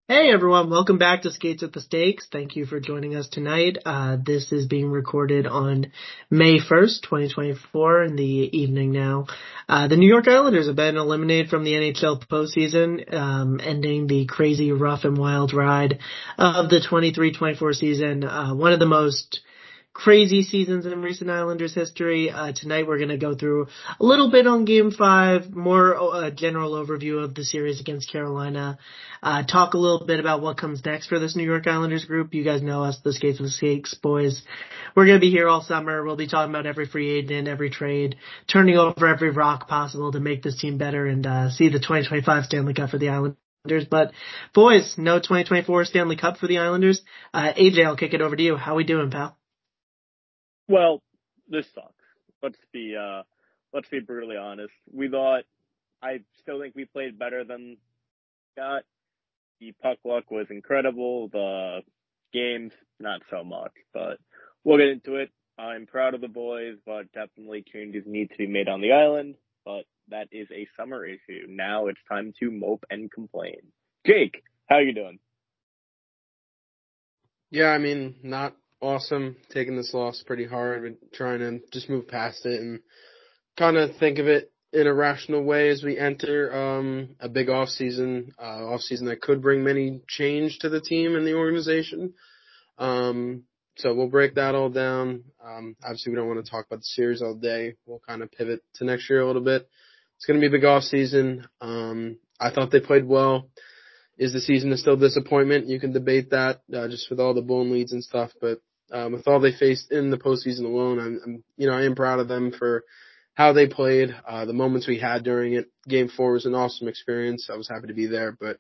Hey everyone, welcome back to Skates at the Stakes. Thank you for joining us tonight. This is being recorded on May 1st, 2024 in the evening now. The New York Islanders have been eliminated from the NHL postseason, ending the crazy rough and wild ride of the 23-24 season. One of the most crazy seasons in recent Islanders history. Tonight we're going to go through a little bit on Game 5, more general overview of the series against Carolina, talk a little bit about what comes next for this New York Islanders group. You guys know us, the Skates with the Stakes boys. We're going to be here all summer. We'll be talking about every free agent, every trade, turning over every rock possible to make this team better and see the 2025 Stanley Cup for the Islanders. But boys, no 2024 Stanley Cup for the Islanders. AJ, I'll kick it over to you. How we doing, pal? Well, this sucks. Let's be brutally honest. I still think we played better than that. The puck luck was incredible. The games, not so much. But we'll get into it. I'm proud of the boys, but definitely changes need to be made on the island. But that is a summer issue. Now it's time to mope and complain. Jake, how you doing? Yeah, I mean, not awesome. Taking this loss pretty hard, but trying to just move past it and kind of think of it in a rational way as we enter a big off season that could bring many change to the team and the organization. So we'll break that all down. Obviously, we don't want to talk about the series all day. We'll kind of pivot to next year a little bit. It's going to be a big off season. I thought they played well. Is the season a still disappointment? You can debate that just with all the blown leads and stuff, but with all they faced in the postseason alone, I am proud of them for how they played. The moments we had during it, Game 4 was an awesome experience. I was happy to be there, but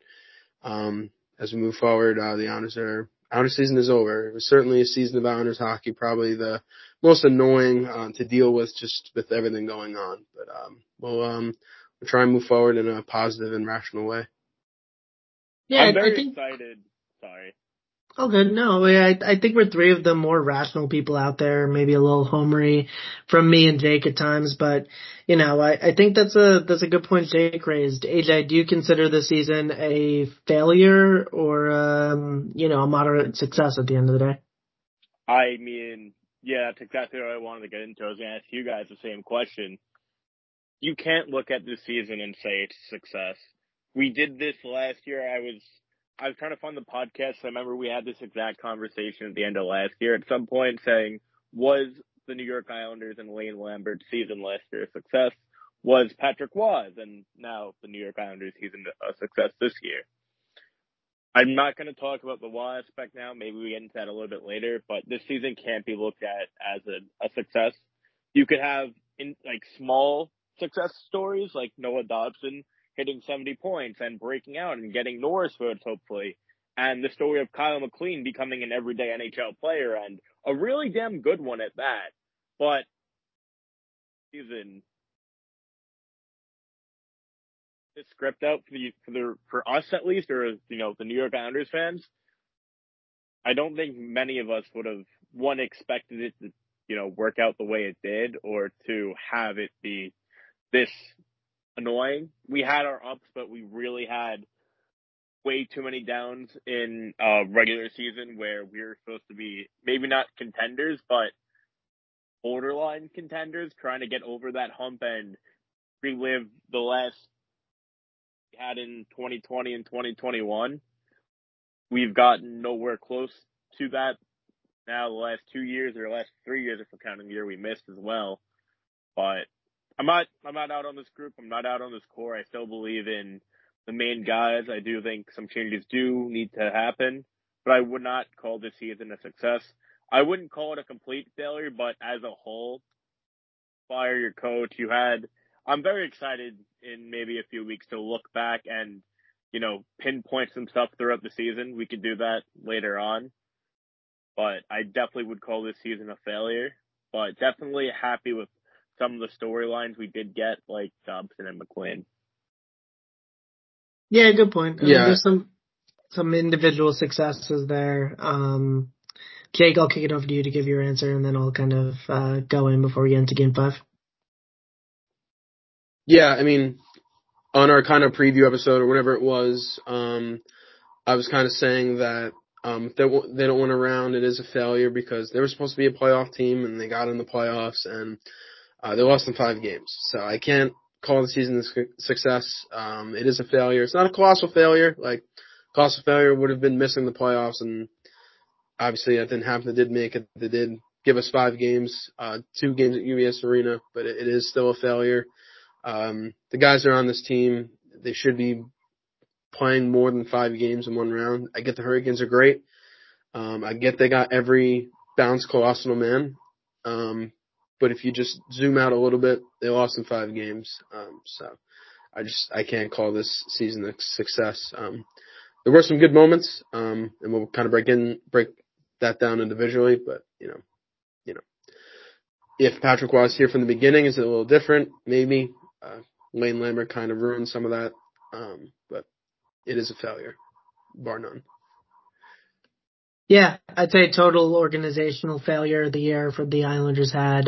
as we move forward, the Islanders season is over. It was certainly a season of Islanders hockey, probably the most annoying to deal with just with everything going on. But we'll try and move forward in a positive and rational way. Yeah, I'm I very think. excited. Sorry. Oh, good. No, I think we're three of the more rational people out there. Maybe a little homery from me and Jake at times, but I think that's a good point Jake raised. AJ, do you consider this season a failure or a moderate success at the end of the day? I mean, yeah, that's exactly what I wanted to get into. I was going to ask you guys the same question. You can't look at this season and say it's a success. We did this last year. I was trying to find the podcast. I remember we had this exact conversation at the end of last year at some point saying, was the New York Islanders and Lane Lambert's season last year a success? Was Patrick Waz and now the New York Islanders season a success this year? I'm not going to talk about the Waugh aspect now. Maybe we get into that a little bit later, but this season can't be looked at as a success. You could have small success stories like Noah Dobson hitting 70 points and breaking out and getting Norris votes, hopefully. And the story of Kyle McLean becoming an everyday NHL player and a really damn good one at that. But season this script out for us at least, or the New York Islanders fans. I don't think many of us would have expected it to work out the way it did, or to have it be this annoying. We had our ups, but we really had way too many downs in regular season where we were supposed to be maybe not contenders, but borderline contenders, trying to get over that hump and relive the last we had in 2020 and 2021. We've gotten nowhere close to that now the last 2 years, or last 3 years if we're counting the year we missed as well. But I'm not out on this group. I'm not out on this core. I still believe in the main guys. I do think some changes do need to happen, but I would not call this season a success. I wouldn't call it a complete failure, but as a whole, fire your coach. I'm very excited in maybe a few weeks to look back and, pinpoint some stuff throughout the season. We could do that later on, but I definitely would call this season a failure, but definitely happy with some of the storylines we did get, like Dobson and McLean. Yeah, good point. I mean, Yeah, there's some individual successes there. Jake, I'll kick it over to you to give your answer, and then I'll kind of go in before we get into Game 5. yeah. I mean, on our kind of preview episode or whatever it was, I was kind of saying that if they don't win a round, it is a failure because they were supposed to be a playoff team and they got in the playoffs and they lost in 5 games. So I can't call the season a success. It is a failure. It's not a colossal failure. Like, colossal failure would have been missing the playoffs, and obviously that didn't happen. They did make it. They did give us 5 games, 2 games at UBS Arena, but it is still a failure. The guys that are on this team, they should be playing more than 5 games in one round. I get the Hurricanes are great. I get they got every bounce colossal man. But if you just zoom out a little bit, they lost in 5 games. So I can't call this season a success. There were some good moments, and we'll kind of break that down individually. But you know, if Patrick was here from the beginning, is it a little different? Maybe. Lane Lambert kind of ruined some of that, but it is a failure, bar none. Yeah, I'd say total organizational failure of the year for the Islanders had.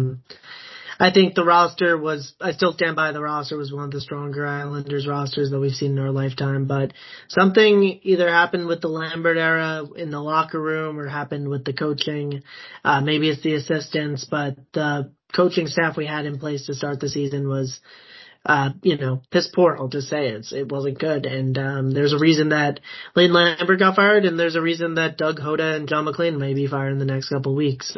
I think the roster I still stand by the roster was one of the stronger Islanders rosters that we've seen in our lifetime, but something either happened with the Lambert era in the locker room or happened with the coaching. Maybe it's the assistants, but the coaching staff we had in place to start the season was piss poor. I'll just say it wasn't good. And, there's a reason that Lane Lambert got fired, and there's a reason that Doug Hoda and John McLean may be fired in the next couple of weeks.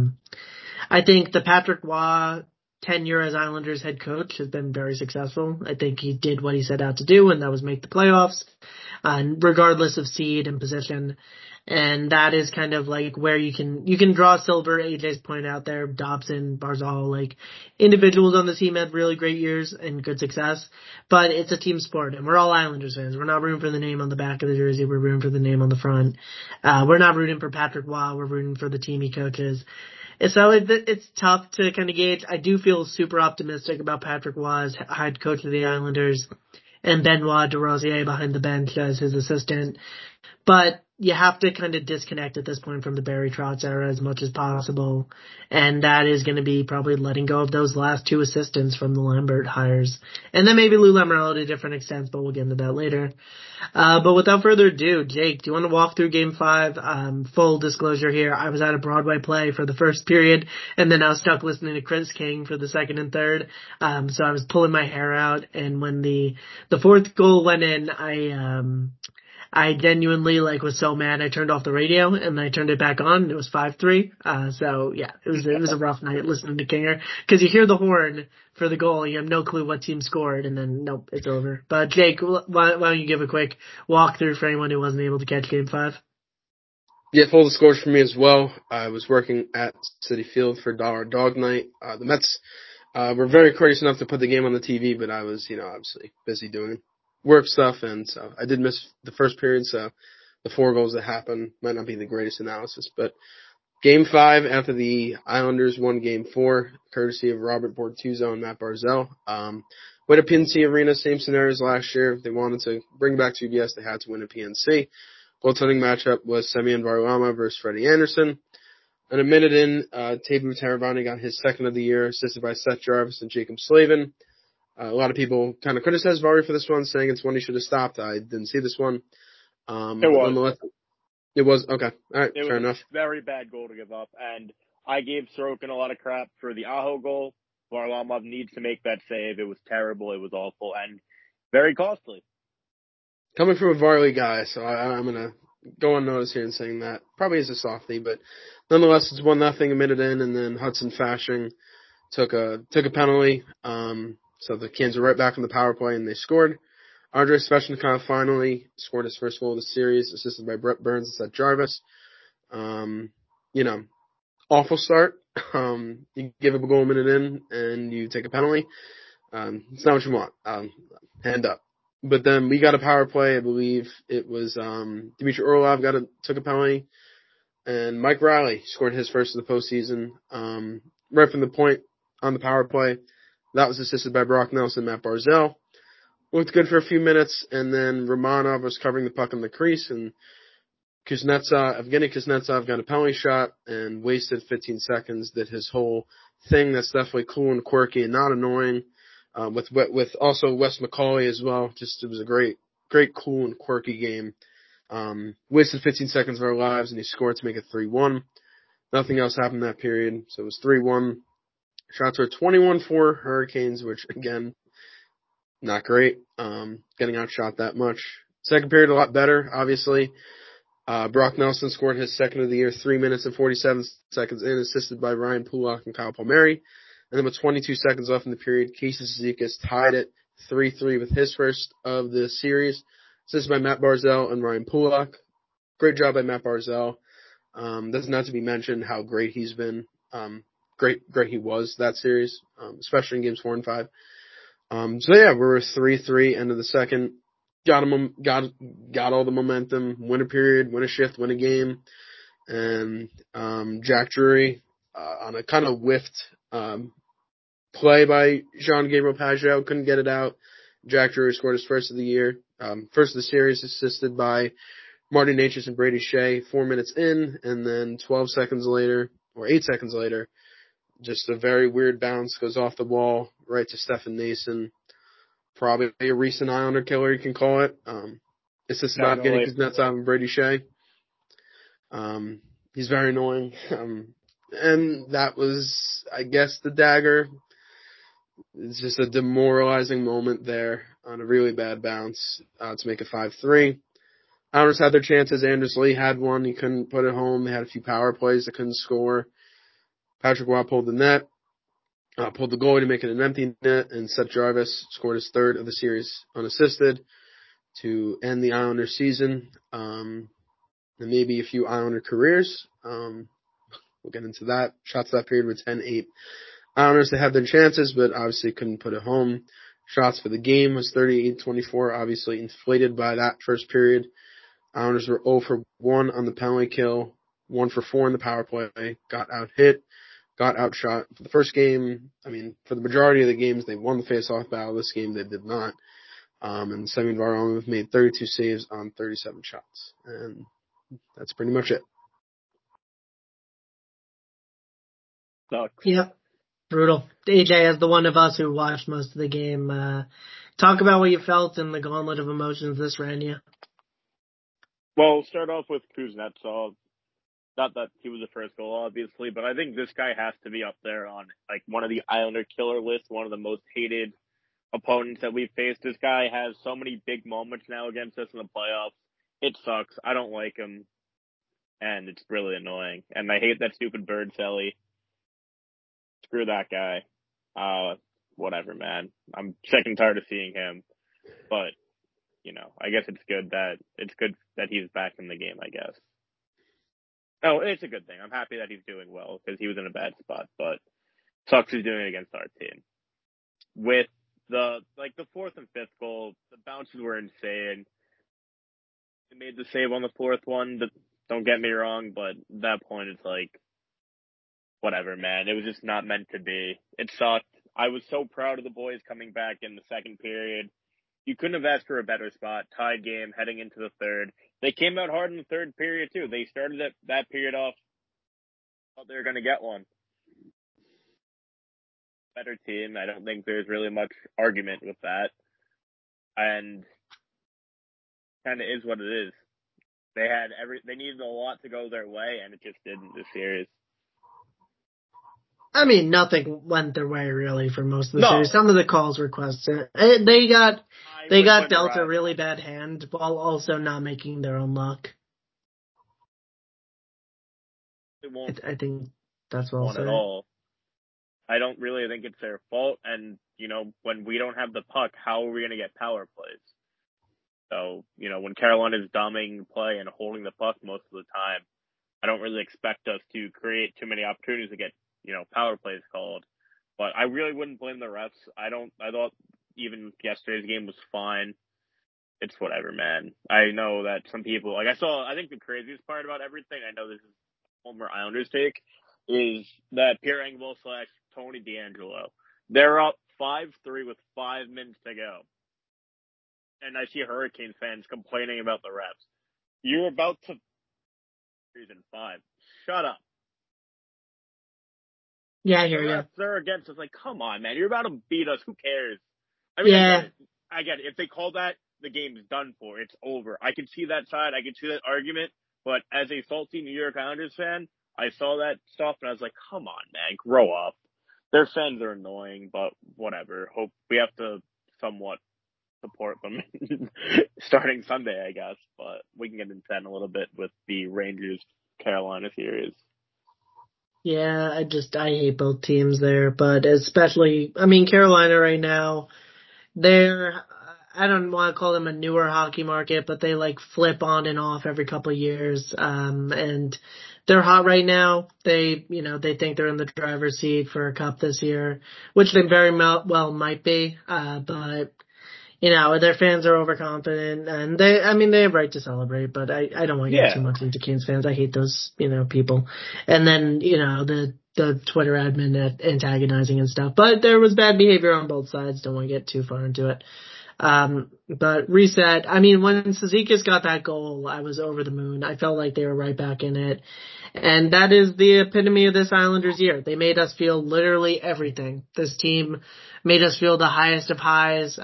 I think the Patrick Waugh tenure as Islanders head coach has been very successful. I think he did what he set out to do, and that was make the playoffs, regardless of seed and position. And that is kind of like where you can draw silver. AJ's point out there, Dobson, Barzal, like individuals on the team had really great years and good success, but it's a team sport and we're all Islanders fans. We're not rooting for the name on the back of the jersey. We're rooting for the name on the front. We're not rooting for Patrick Waugh. We're rooting for the team he coaches. And so it's tough to kind of gauge. I do feel super optimistic about Patrick Waugh as head coach of the Islanders and Benoit Durozier behind the bench as his assistant. But you have to kind of disconnect at this point from the Barry Trotz era as much as possible. And that is going to be probably letting go of those last 2 assistants from the Lambert hires. And then maybe Lou Lamoriello to different extents, but we'll get into that later. But without further ado, Jake, do you want to walk through Game 5? Full disclosure here, I was at a Broadway play for the first period, and then I was stuck listening to Chris King for the second and third. So I was pulling my hair out, and when the 4th goal went in, I genuinely was so mad I turned off the radio and I turned it back on and it was 5-3. So yeah, it was a rough night listening to Kinger because you hear the horn for the goal, you have no clue what team scored, and then nope, it's over. But Jake, why don't you give a quick walkthrough for anyone who wasn't able to catch Game 5? Yeah, full disclosure for me as well. I was working at Citi Field for Dollar Dog Night. The Mets were very courteous enough to put the game on the TV, but I was, obviously busy doing work stuff, and so I did miss the first period, so the 4 goals that happened might not be the greatest analysis. But Game 5, after the Islanders won Game 4, courtesy of Robert Bortuzzo and Matt Barzal, went to PNC Arena, same scenario as last year. If they wanted to bring back UBS, they had to win a PNC. Goaltending matchup was Semyon Varlamov versus Freddie Anderson. And a minute in, Teuvo Teravainen got his second of the year, assisted by Seth Jarvis and Jacob Slavin. A lot of people kind of criticized Vari for this one, saying it's one he should have stopped. I didn't see this one. It was okay. All right, fair enough. A very bad goal to give up, and I gave Sorokin a lot of crap for the Aho goal. Varlamov needs to make that save. It was terrible. It was awful and very costly. Coming from a Varley guy, so I'm gonna go on notice here and saying that probably is a softie, but nonetheless, it's 1-0 a minute in, and then Hudson Fasching took a penalty. So the Canes were right back on the power play, and they scored. Andrei Svechnikov finally scored his first goal of the series, assisted by Brett Burns and Seth Jarvis. Awful start. You give up a goal a minute in, and you take a penalty. It's not what you want. Hand up. But then we got a power play. I believe it was Dmitry Orlov took a penalty, and Mike Riley scored his first of the postseason right from the point on the power play. That was assisted by Brock Nelson and Matt Barzal. Looked good for a few minutes, and then Romanov was covering the puck in the crease, and Evgeny Kuznetsov got a penalty shot and wasted 15 seconds. Did his whole thing that's definitely cool and quirky and not annoying. With also Wes McCauley as well. Just it was a great, cool and quirky game. Wasted 15 seconds of our lives, and he scored to make it 3-1. Nothing else happened that period, so it was 3-1. Shots were 21 for Hurricanes, which, again, not great. Getting outshot that much. Second period, a lot better, obviously. Brock Nelson scored his second of the year 3 minutes and 47 seconds in, assisted by Ryan Pulock and Kyle Palmieri. And then with 22 seconds left in the period, Casey Cizikas tied it 3-3 with his first of the series, assisted by Matt Barzal and Ryan Pulock. Great job by Matt Barzal. Doesn't have to be mentioned how great he's been. Great he was that series, especially in games 4 and 5. So yeah, we're 3-3 end of the second. Got all the momentum, win a period, win a shift, win a game. And Jack Drury, on a kind of whiffed play by Jean-Gabriel Pageau, couldn't get it out. Jack Drury scored his first of the year, first of the series, assisted by Marty Necas and Brady Shea 4 minutes in, and then 8 seconds later, just a very weird bounce goes off the wall right to Stefan Nason. Probably a recent Islander killer, you can call it. It's just not getting Kuznetsov and Brady Shea. He's very annoying. And that was, I guess, the dagger. It's just a demoralizing moment there on a really bad bounce to make it 5-3. Islanders had their chances. Anders Lee had one. He couldn't put it home. They had a few power plays that couldn't score. Patrick Waugh pulled the net. Pulled the goalie to make it an empty net, and Seth Jarvis scored his third of the series unassisted to end the Islander season, and maybe a few Islander careers. We'll get into that. Shots that period were 10-8. Islanders, they had their chances, but obviously couldn't put it home. Shots for the game was 38-24, obviously inflated by that first period. Islanders were 0 for 1 on the penalty kill, 1 for 4 in the power play, got out-hit. Got outshot. For the first game, for the majority of the games, they won the face-off battle. This game, they did not. And Semyon Varlamov made 32 saves on 37 shots. And that's pretty much it. Sucks. Yeah. Brutal. AJ, as the one of us who watched most of the game, talk about what you felt in the gauntlet of emotions this ran you. Well, start off with Kuznetsov. Not that he was the first goal, obviously, but I think this guy has to be up there on like one of the Islander killer lists, one of the most hated opponents that we've faced. This guy has so many big moments now against us in the playoffs. It sucks. I don't like him, and it's really annoying. And I hate that stupid bird Selly. Screw that guy. Whatever, man. I'm sick and tired of seeing him, but I guess it's good that he's back in the game, I guess. Oh, it's a good thing. I'm happy that he's doing well because he was in a bad spot, but sucks he's doing it against our team. With the fourth and fifth goal, the bounces were insane. They made the save on the fourth one. Don't get me wrong, but at that point it's like, whatever, man. It was just not meant to be. It sucked. I was so proud of the boys coming back in the second period. You couldn't have asked for a better spot. Tied game heading into the third. They came out hard in the third period, too. They started that period off. Thought they were going to get one. Better team. I don't think there's really much argument with that. And kind of is what it is. They needed a lot to go their way, and it just didn't this series. Nothing went their way really for most of the series. Some of the calls were questioned. They got dealt a really bad hand while also not making their own luck. I think that's well said. At all. I don't really think it's their fault. And, when we don't have the puck, how are we going to get power plays? So, when Carolina is dominating play and holding the puck most of the time, I don't really expect us to create too many opportunities to get power plays called. But I really wouldn't blame the refs. I thought even yesterday's game was fine. It's whatever, man. I know that some people, I think the craziest part about everything, I know this is former Islanders take, is that Pierre Engvall / Tony DeAngelo. They're up 5-3 with 5 minutes to go. And I see Hurricane fans complaining about the refs. You're about to season 5. Shut up. Yeah, I hear you. They're against us. Like, come on, man. You're about to beat us. Who cares? I get it. If they call that, the game's done for. It's over. I can see that side. I can see that argument. But as a salty New York Islanders fan, I saw that stuff and I was like, come on, man, grow up. Their fans are annoying, but whatever. Hope we have to somewhat support them starting Sunday, I guess. But we can get into that in a little bit with the Rangers Carolina series. Yeah, I hate both teams there, but especially, I mean, Carolina right now, they're, I don't want to call them a newer hockey market, but they like flip on and off every couple of years. And they're hot right now. They think they're in the driver's seat for a cup this year, which they very well might be. But their fans are overconfident and they have right to celebrate, but I don't want to get too much into Canes fans. I hate those, people. And then, the Twitter admin antagonizing and stuff, but there was bad behavior on both sides. Don't want to get too far into it. But reset, I mean, when Cizikas got that goal, I was over the moon. I felt like they were right back in it. And that is the epitome of this Islanders year. They made us feel literally everything. This team made us feel the highest of highs.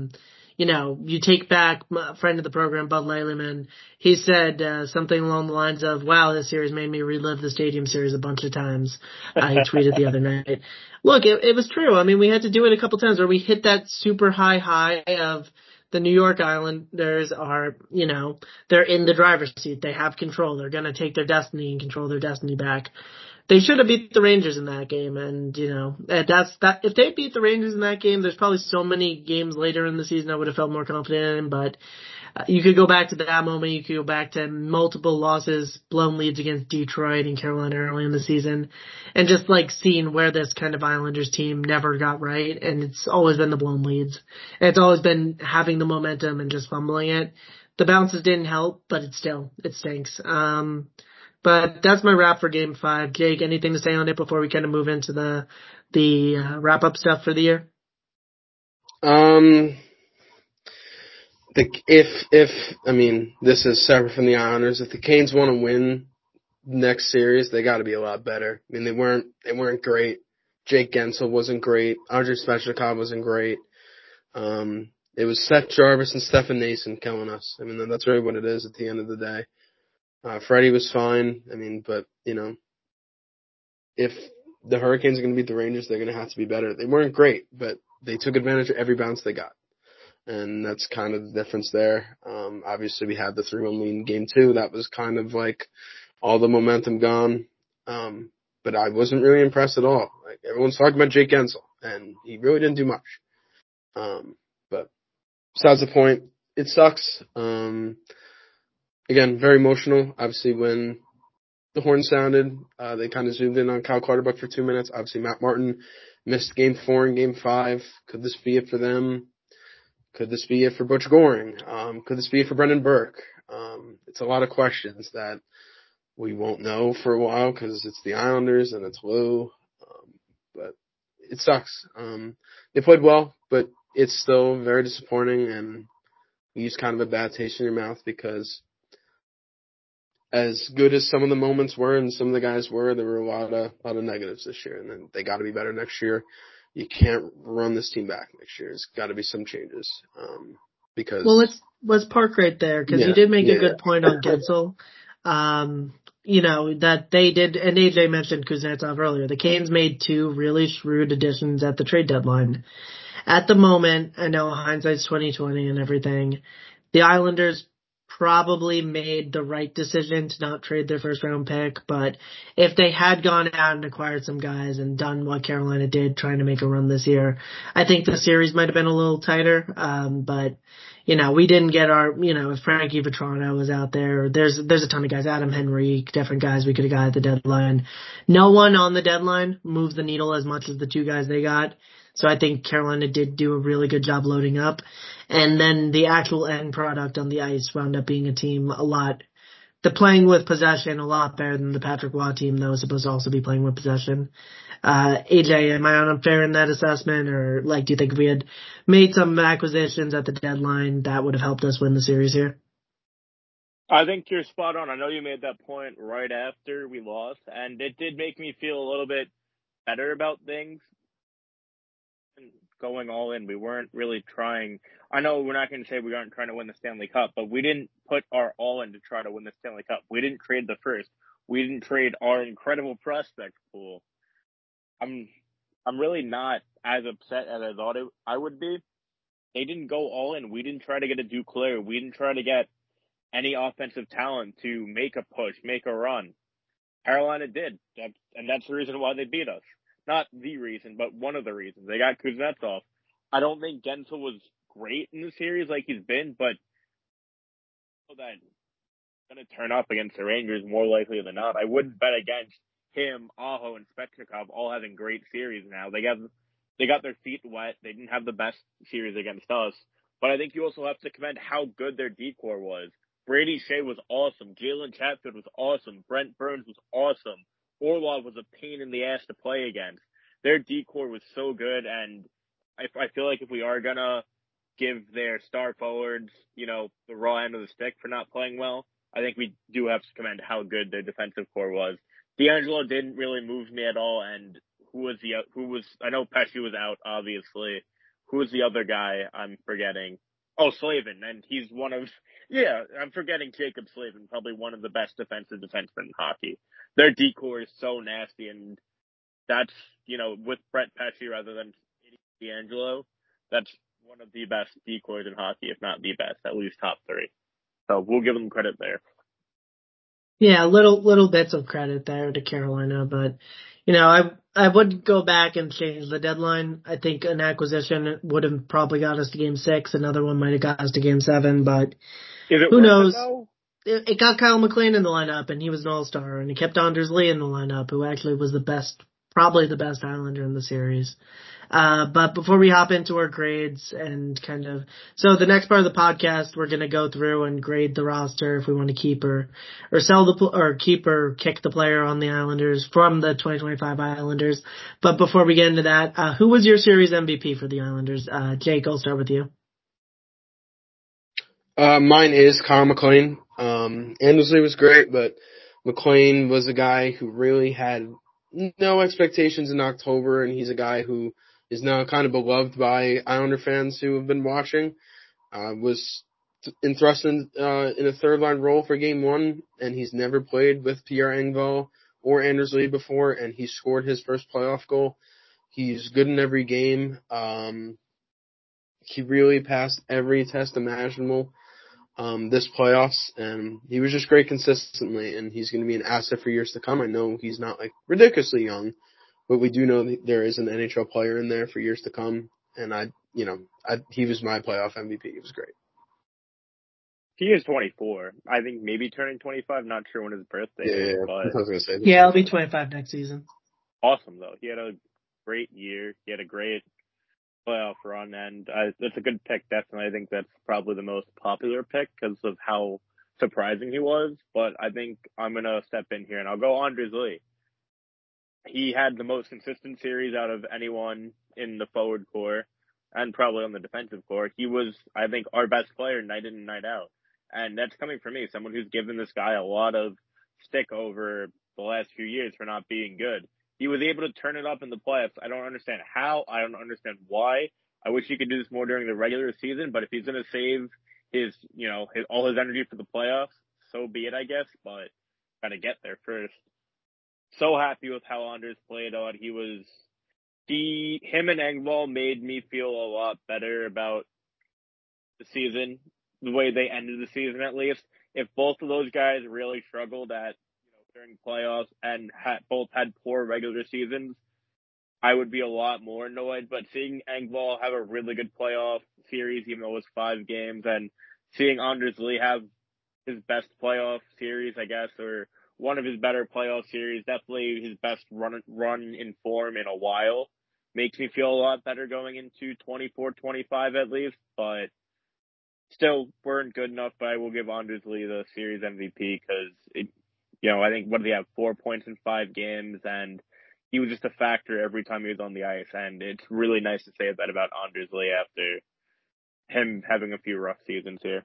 You take back a friend of the program, Bud Lelyman. He said something along the lines of, wow, this series made me relive the Stadium Series a bunch of times. He tweeted the other night. Look, it was true. I mean, we had to do it a couple times where we hit that super high of the New York Islanders are, they're in the driver's seat. They have control. They're going to take their destiny and control their destiny back. They should have beat the Rangers in that game, and that's that. If they beat the Rangers in that game, there's probably so many games later in the season I would have felt more confident in. But you could go back to that moment. You could go back to multiple losses, blown leads against Detroit and Carolina early in the season, and just like seeing where this kind of Islanders team never got right, and it's always been the blown leads, and it's always been having the momentum and just fumbling it. The bounces didn't help, but it stinks. But that's my wrap for Game 5. Jake, anything to say on it before we kind of move into the wrap up stuff for the year? This is separate from the Islanders. If the Canes want to win next series, they got to be a lot better. I mean, they weren't great. Jake Gensel wasn't great. Andrei Svechnikov wasn't great. It was Seth Jarvis and Stefan Noesen killing us. I mean, that's really what it is at the end of the day. Freddie was fine. I mean, but, if the Hurricanes are going to beat the Rangers, they're going to have to be better. They weren't great, but they took advantage of every bounce they got. And that's kind of the difference there. Obviously, we had the 3-1 lead in Game 2. That was kind of like all the momentum gone. But I wasn't really impressed at all. Like, everyone's talking about Jake Gensel, and he really didn't do much. But besides the point, it sucks. Again, very emotional. Obviously, when the horn sounded, they kind of zoomed in on Kyle Clutterbuck for 2 minutes. Obviously, Matt Martin missed Game 4 and Game 5. Could this be it for them? Could this be it for Butch Goring? Could this be it for Brendan Burke? It's a lot of questions that we won't know for a while because it's the Islanders and it's Lou. But it sucks. They played well, but it's still very disappointing, and you use kind of a bad taste in your mouth because as good as some of the moments were and some of the guys were, there were a lot of negatives this year, and then they got to be better next year. You can't run this team back next year. There's got to be some changes. Because let's park right there because you did make a good point on Gensel. That they did, and AJ mentioned Kuznetsov earlier. The Canes made 2 really shrewd additions at the trade deadline. At the moment, I know hindsight's 20/20 and everything. The Islanders probably made the right decision to not trade their first round pick, but if they had gone out and acquired some guys and done what Carolina did trying to make a run this year, I think the series might have been a little tighter. But we didn't get if Frankie Vetrano was out there, there's a ton of guys, Adam Henrique, different guys we could have got at the deadline. No one on the deadline moved the needle as much as the 2 guys they got. So I think Carolina did do a really good job loading up. And then the actual end product on the ice wound up being a team the playing with possession a lot better than the Patrick Waugh team that was supposed to also be playing with possession. AJ, am I unfair in that assessment, or do you think if we had made some acquisitions at the deadline that would have helped us win the series here? I think you're spot on. I know you made that point right after we lost, and it did make me feel a little bit better about things. going all in. We weren't really trying. I know we're not going to say we aren't trying to win the Stanley Cup, but we didn't put our all in to try to win the Stanley Cup. We didn't trade the first. We didn't trade our incredible prospect pool. I'm really not as upset as I thought I would be. They didn't go all in. We didn't try to get a Duclair. We didn't try to get any offensive talent to make a push, make a run. Carolina did, and that's the reason why they beat us. Not the reason, but one of the reasons. They got Kuznetsov. I don't think Gensel was great in the series like he's been, but that going to turn up against the Rangers more likely than not. I wouldn't bet against him, Aho, and Svechnikov all having great series now. They got their feet wet. They didn't have the best series against us, but I think you also have to commend how good their decor was. Brady Shea was awesome. Jalen Chatfield was awesome. Brent Burns was awesome. Orlov was a pain in the ass to play against. Their decor was so good, and I feel like if we are gonna give their star forwards, the raw end of the stick for not playing well, I think we do have to commend how good their defensive core was. DeAngelo didn't really move me at all, and I know Pesci was out, obviously. Who was the other guy I'm forgetting? Oh, Slavin, and he's I'm forgetting Jacob Slavin, probably one of the best defensive defensemen in hockey. Their decor is so nasty, and that's, with Brett Pesci rather than DeAngelo, that's one of the best decors in hockey, if not the best, at least top three. So we'll give them credit there. Yeah, little bits of credit there to Carolina, but I would go back and change the deadline. I think an acquisition would have probably got us to Game 6. Another one might have got us to Game 7, but who knows? It got Kyle McLean in the lineup, and he was an all-star, and it kept Anders Lee in the lineup, who actually was probably the best Islander in the series. But before we hop into our grades and so the next part of the podcast, we're going to go through and grade the roster if we want to keep or sell or keep or kick the player on the Islanders from the 2025 Islanders. But before we get into that, who was your series MVP for the Islanders? Jake, I'll start with you. Mine is Kyle McLean. Anders Lee was great, but McLean was a guy who really had no expectations in October, and he's a guy who is now kind of beloved by Islander fans who have been watching. Was entrusted in a third-line role for Game 1, and he's never played with Pierre Engvall or Anders Lee before, and he scored his first playoff goal. He's good in every game. He really passed every test imaginable this playoffs, and he was just great consistently, and he's going to be an asset for years to come. I know he's not ridiculously young, but we do know that there is an NHL player in there for years to come, and he was my playoff MVP. He was great. He is 24. I think maybe turning 25. Not sure when his birthday is. But I was going to say. Yeah, I'll be 25 next season. Awesome, though. He had a great year. He had a great playoff run, and that's a good pick, definitely. I think that's probably the most popular pick because of how surprising he was. But I think I'm going to step in here, and I'll go Anders Lee. He had the most consistent series out of anyone in the forward core and probably on the defensive core. He was, I think, our best player night in and night out. And that's coming from me, someone who's given this guy a lot of stick over the last few years for not being good. He was able to turn it up in the playoffs. I don't understand how. I don't understand why. I wish he could do this more during the regular season, but if he's going to save all his energy for the playoffs, so be it, I guess, but got to get there first. So happy with how Anders played on. Him and Engvall made me feel a lot better about the season, the way they ended the season at least. If both of those guys really struggled during playoffs and both had poor regular seasons, I would be a lot more annoyed. But seeing Engvall have a really good playoff series, even though it was 5 games, and seeing Anders Lee have his best playoff series, I guess, or one of his better playoff series, definitely his best run in form in a while, makes me feel a lot better going into 24-25 at least, but still weren't good enough. But I will give Anders Lee the series MVP because I think, what did he have, 4 points in 5 games, and he was just a factor every time he was on the ice, and it's really nice to say that about Anders Lee after him having a few rough seasons here.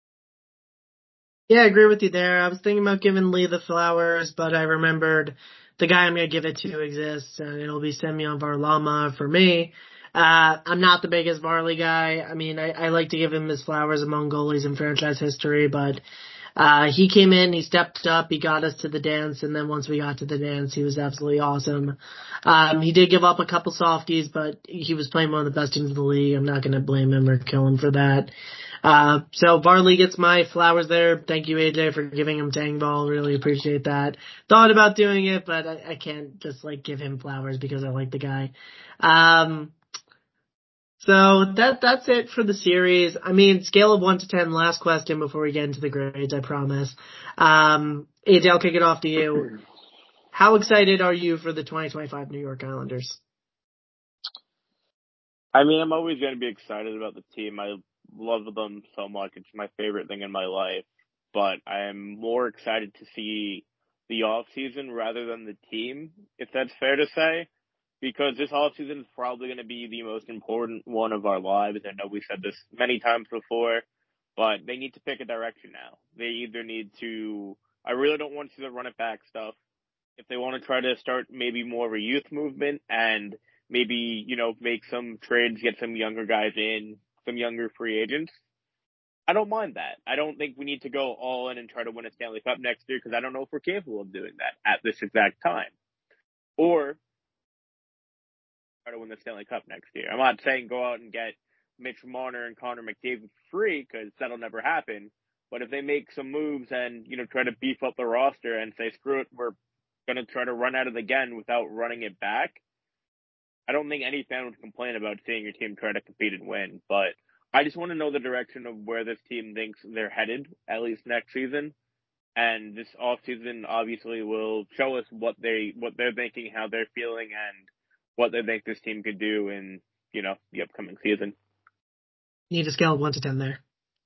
Yeah, I agree with you there. I was thinking about giving Lee the flowers, but I remembered the guy I'm going to give it to exists, and it'll be Semyon Varlamov for me. I'm not the biggest Varley guy. I mean, I like to give him his flowers among goalies in franchise history, but he came in, he stepped up, he got us to the dance, and then once we got to the dance, he was absolutely awesome. He did give up a couple softies, but he was playing one of the best teams in the league. I'm not going to blame him or kill him for that. So Varley gets my flowers there. Thank you, AJ, for giving him Tangball. Really appreciate that. Thought about doing it, but I can't just give him flowers because I like the guy. So that's it for the series. I mean, scale of 1 to 10, last question before we get into the grades, I promise. AJ, I'll kick it off to you. How excited are you for the 2025 New York Islanders? I mean, I'm always going to be excited about the team. I love them so much. It's my favorite thing in my life. But I am more excited to see the off season rather than the team, if that's fair to say. Because this offseason is probably going to be the most important one of our lives. I know we said this many times before, but they need to pick a direction now. They either need to, I really don't want to see the run it back stuff. If they want to try to start maybe more of a youth movement and maybe, make some trades, get some younger guys in, some younger free agents, I don't mind that. I don't think we need to go all in and try to win a Stanley Cup next year because I don't know if we're capable of doing that at this exact time. Or to win the Stanley Cup next year. I'm not saying go out and get Mitch Marner and Connor McDavid free because that'll never happen. But if they make some moves and, try to beef up the roster and say, screw it, we're going to try to run at it again without running it back, I don't think any fan would complain about seeing your team try to compete and win. But I just want to know the direction of where this team thinks they're headed, at least next season. And this offseason obviously will show us what they're thinking, how they're feeling, and what they think this team could do in, the upcoming season. Need a scale of 1 to 10 there.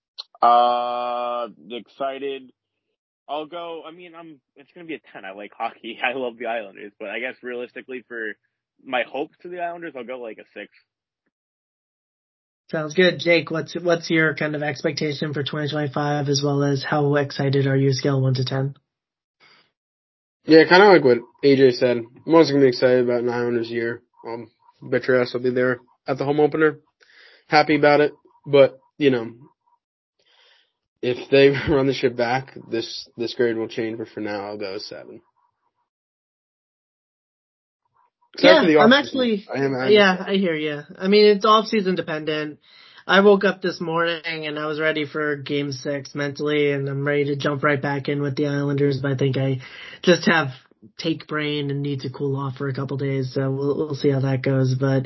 Excited. I'll go, it's going to be a 10. I like hockey. I love the Islanders, but I guess realistically for my hopes to the Islanders, I'll go a 6. Sounds good. Jake, what's your kind of expectation for 2025 as well as how excited are you, scale 1 to 10? Yeah, kind of like what AJ said. I'm also going to be excited about an Islanders year. Bet your ass I'll be there at the home opener. Happy about it. But, if they run the ship back, this grade will change. But for now, I'll go 7. Yeah, I hear you. I mean, it's off-season dependent. I woke up this morning and I was ready for Game 6 mentally, and I'm ready to jump right back in with the Islanders, but I think I just have take brain and need to cool off for a couple days, so we'll see how that goes. But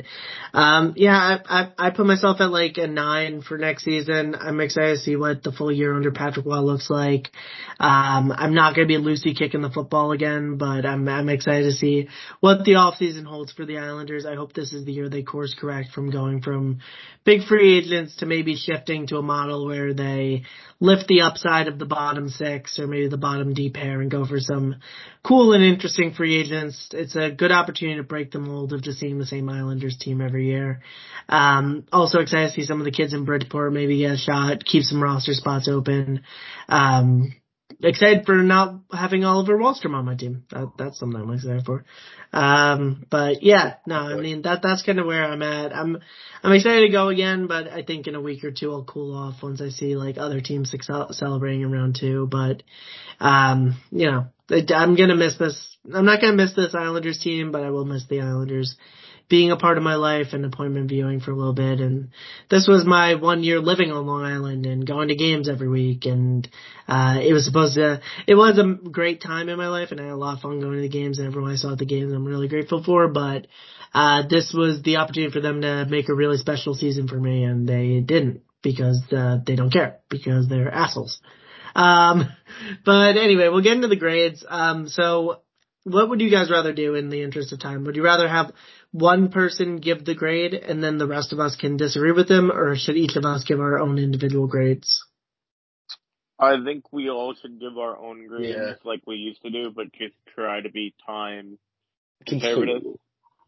I put myself at a 9 for next season. I'm excited to see what the full year under Patrick Waugh looks like. I'm not going to be Lucy kicking the football again, but I'm excited to see what the off season holds for the Islanders. I hope this is the year they course correct from going from big free agents to maybe shifting to a model where they lift the upside of the bottom 6 or maybe the bottom D pair and go for some cool and interesting free agents. It's a good opportunity to break the mold of just seeing the same Islanders team every year. Also excited to see some of the kids in Bridgeport maybe get a shot, keep some roster spots open. Excited for not having Oliver Wahlstrom on my team. That's something I'm excited for. But yeah, no, I mean, that's kind of where I'm at. I'm excited to go again, but I think in a week or two I'll cool off once I see other teams celebrating in round 2. But, I'm going to miss this. I'm not going to miss this Islanders team, but I will miss the Islanders being a part of my life and appointment viewing for a little bit. And this was my 1 year living on Long Island and going to games every week. And, it was a great time in my life and I had a lot of fun going to the games, and everyone I saw at the games I'm really grateful for. But, this was the opportunity for them to make a really special season for me, and they didn't because, they don't care because they're assholes. But anyway, we'll get into the grades. So what would you guys rather do in the interest of time? Would you rather have one person give the grade and then the rest of us can disagree with them, or should each of us give our own individual grades? I think we all should give our own grades like we used to do, but just try to be time conservative.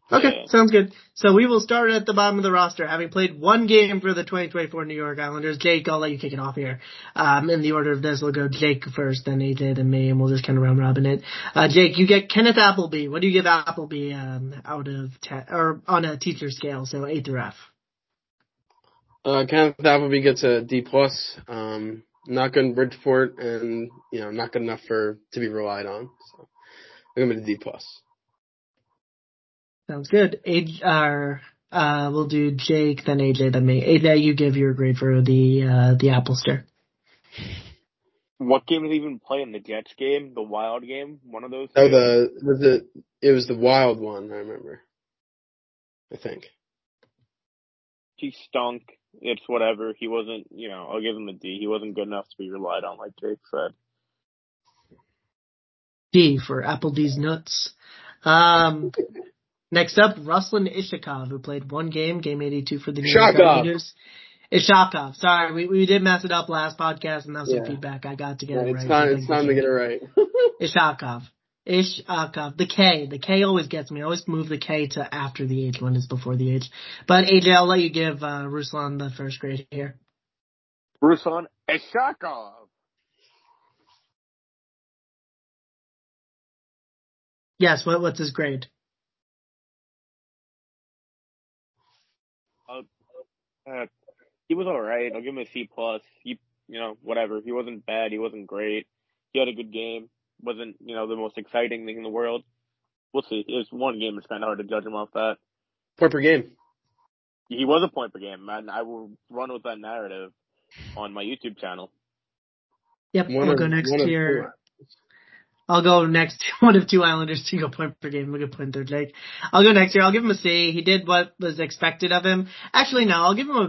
Okay, Yeah. sounds good. So we will start at the bottom of the roster, having played one game for the 2024 New York Islanders. Jake, I'll let you kick it off here. In the order of this, we'll go Jake first, then AJ, then me, and we'll just kind of round robin it. Jake, you get Kenneth Appleby. What do you give Appleby out of 10, or on a teacher scale, so A through F? Kenneth Appleby gets a D plus. Not good in Bridgeport, and not good enough to be relied on. So I'm gonna D plus. Sounds good. We'll do Jake, then AJ, then me. AJ, you give your grade for the Applester. What game did he even play in the Jets game? The Wild game? One of those Oh, two? it was the Wild one, I remember. I think. He stunk. It's whatever. He wasn't, I'll give him a D. He wasn't good enough to be relied on, like Jake said. D for Applebee's nuts. Next up, Ruslan Ishakov, who played one game 82 for the New York Islanders. Ishakov. Sorry, we did mess it up last podcast, and that was some feedback I got to get it right. It's time to get it right. Ishakov. The K always gets me. I always move the K to after the H when it's before the H. But AJ, I'll let you give Ruslan the first grade here. Ruslan Ishakov. Yes, what's his grade? He was alright. I'll give him a C plus. Whatever. He wasn't bad. He wasn't great. He had a good game. Wasn't, the most exciting thing in the world. We'll see. It's one game. It's kind of hard to judge him off that. Point per game. He was a point per game, and I will run with that narrative on my YouTube channel. Yep, we'll go next here. I'll go next. One of two Islanders to go point per game. We'll get point there, Jake. I'll go next year. I'll give him a C. He did what was expected of him. Actually, no, I'll give him a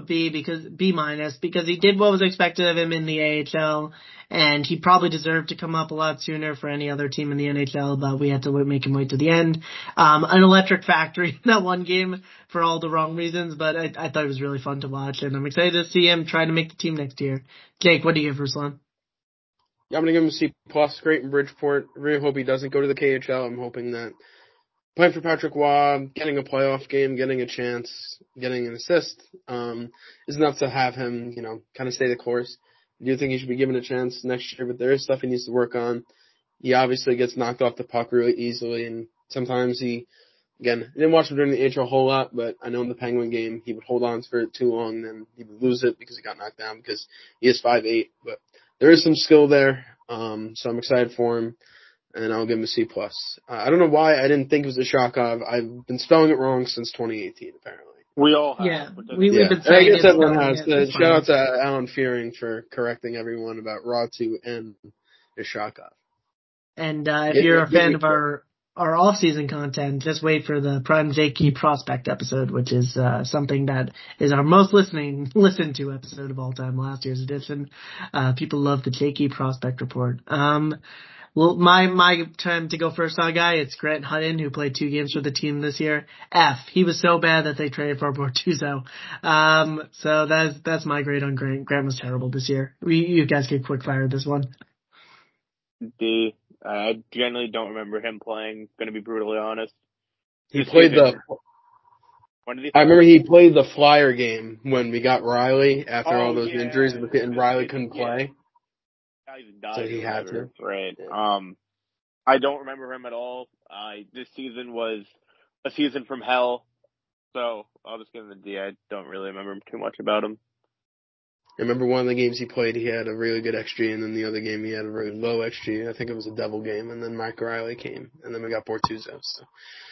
B minus because he did what was expected of him in the AHL, and he probably deserved to come up a lot sooner for any other team in the NHL, but we had to make him wait to the end. An electric factory in that one game for all the wrong reasons, but I thought it was really fun to watch, and I'm excited to see him try to make the team next year. Jake, what do you give Ruslan? Yeah, I'm going to give him a C plus. Great in Bridgeport. I really hope he doesn't go to the KHL. I'm hoping that playing for Patrick Waugh, getting a playoff game, getting a chance, getting an assist, is enough to have him, kind of stay the course. I do think he should be given a chance next year, but there is stuff he needs to work on. He obviously gets knocked off the puck really easily, and sometimes I didn't watch him during the AHL a whole lot, but I know in the Penguin game, he would hold on for it too long, then he would lose it because he got knocked down because he is 5'8", but there is some skill there, so I'm excited for him, and I'll give him a C+. I don't know why I didn't think it was a Shakov. I've been spelling it wrong since 2018, apparently. We all have. Yeah, we've been I saying guess everyone has. Shout out fine. to Alan Fearing for correcting everyone about Ratu and Ishakov. And if you're a fan of our off-season content, just wait for the Prime Jakey Prospect episode, which is something that is our most listened to episode of all time, last year's edition. People love the Jakey Prospect Report. Well, my time to go first on guy, it's Grant Hutton, who played 2 games for the team this year. F. He was so bad that they traded for Bortuzzo. So that's my grade on Grant. Grant was terrible this year. You guys get quick fire this one. D. I generally don't remember him playing, gonna be brutally honest. He played when did he I remember he played the Flyer game when we got Riley after all those injuries, and Riley couldn't play. So he had to. Right. Yeah. I don't remember him at all. This season was a season from hell, so I'll just give him a D. I don't really remember too much about him. I remember one of the games he played, he had a really good XG, and then the other game he had a really low XG. I think it was a Devil game, and then Mike Riley came, and then we got Bortuzzo. So,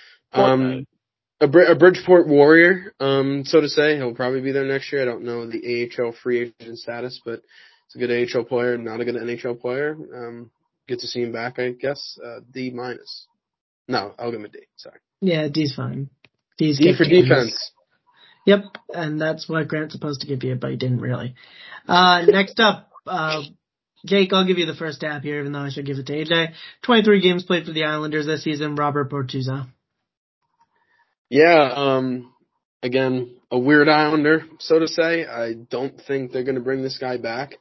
a Bridgeport Warrior, so to say. He'll probably be there next year. I don't know the AHL free agent status, but it's a good AHL player, not a good NHL player. Good to see him back, I guess. D minus. No, I'll give him a D. Sorry. Yeah, D's fine. D for defense. Yep, and that's what Grant's supposed to give you, but he didn't really. Next up, Jake, I'll give you the first stab here, even though I should give it to AJ. 23 games played for the Islanders this season, Robert Bortuzzo. Yeah, again, a weird Islander, so to say. I don't think they're going to bring this guy back.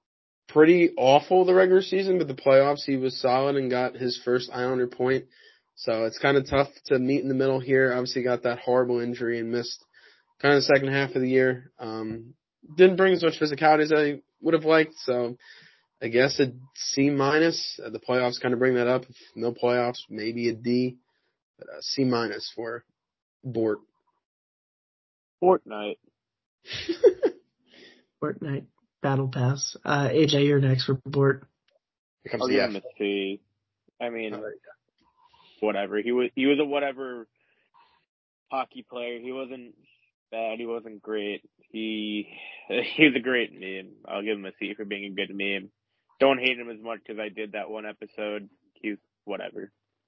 Pretty awful the regular season, but the playoffs he was solid and got his first Islander point So it's kind of tough to meet in the middle here. Obviously got that horrible injury and missed kind of the second half of the year. Didn't bring as much physicality as I would have liked, so I guess a C minus. The playoffs kind of bring that up. If no playoffs, maybe a D, but a C minus for Bort. Fortnite. Fortnite Battle Pass. AJ, you're next for Bort. Here comes I'll the give F. him a C. I mean, All right. whatever. He was a whatever hockey player. He wasn't bad. He wasn't great. He's a great meme. I'll give him a C for being a good meme. Don't hate him as much because I did that one episode. He's whatever.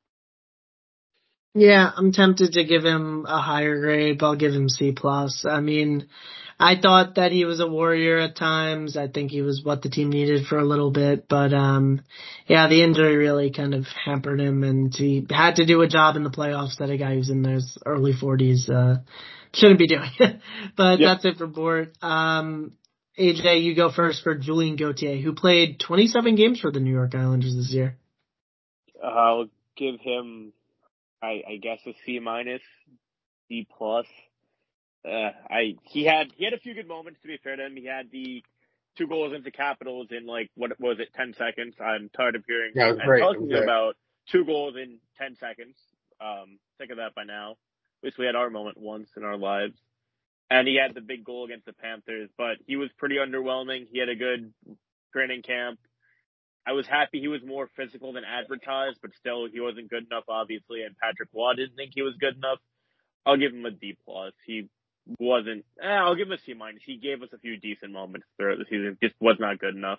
Yeah, I'm tempted to give him a higher grade, but I'll give him C plus. I mean, I thought that he was a warrior at times. I think he was what the team needed for a little bit, but yeah, the injury really kind of hampered him, and he had to do a job in the playoffs that a guy who's in his early 40s shouldn't be doing. But Yep. that's it for Bort. AJ, you go first for Julien Gauthier, who played 27 games for the New York Islanders this year. I'll give him, I guess, a C minus, D plus. He had a few good moments, to be fair to him. He had the 2 goals into Capitals in, like, what was it, 10 seconds? I'm tired of hearing Yeah, it was and great. talking about 2 goals in 10 seconds. Sick of that by now. At least we had our moment once in our lives. And he had the big goal against the Panthers, but he was pretty underwhelming. He had a good training camp. I was happy he was more physical than advertised, but still he wasn't good enough, obviously, and Patrick Waugh didn't think he was good enough. I'll give him a D plus. He wasn't. I'll give him a C minus. He gave us a few decent moments throughout the season. Just was not good enough.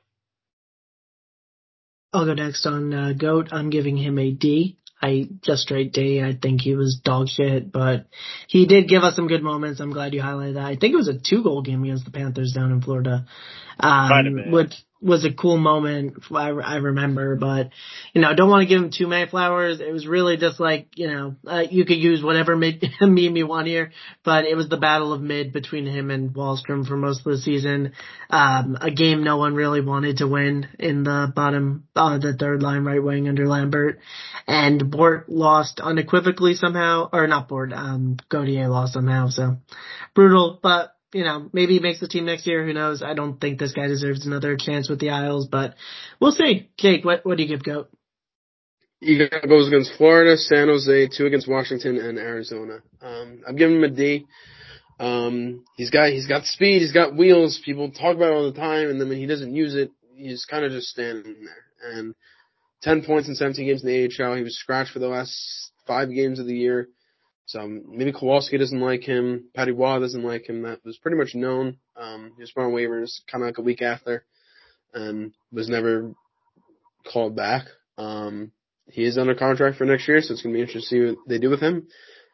I'll go next on Goat. I'm giving him a D. Just straight D. I think he was dog shit, but he did give us some good moments. I'm glad you highlighted that. I think it was a 2-goal game against the Panthers down in Florida, Might have been. which was a cool moment. I remember, but don't want to give him too many flowers. It was really just like you could use whatever meme you want here, but it was the battle of mid between him and Wallstrom for most of the season. A game no one really wanted to win in the bottom, the third line right wing under Lambert, and Bort lost unequivocally somehow, or not Bort, Gauthier lost somehow, so brutal, but maybe he makes the team next year. Who knows? I don't think this guy deserves another chance with the Isles, but we'll see. Jake, what do you give Goat? He goes against Florida, San Jose, 2 against Washington, and Arizona. I'm giving him a D. He's got speed, he's got wheels. People talk about it all the time, and then when he doesn't use it, he's kind of just standing there. And 10 points in 17 games in the AHL. He was scratched for the last 5 games of the year. So maybe Kowalski doesn't like him. Patty Waugh doesn't like him. That was pretty much known. He was put on waivers kind of like a week after and was never called back. He is under contract for next year, so it's going to be interesting to see what they do with him.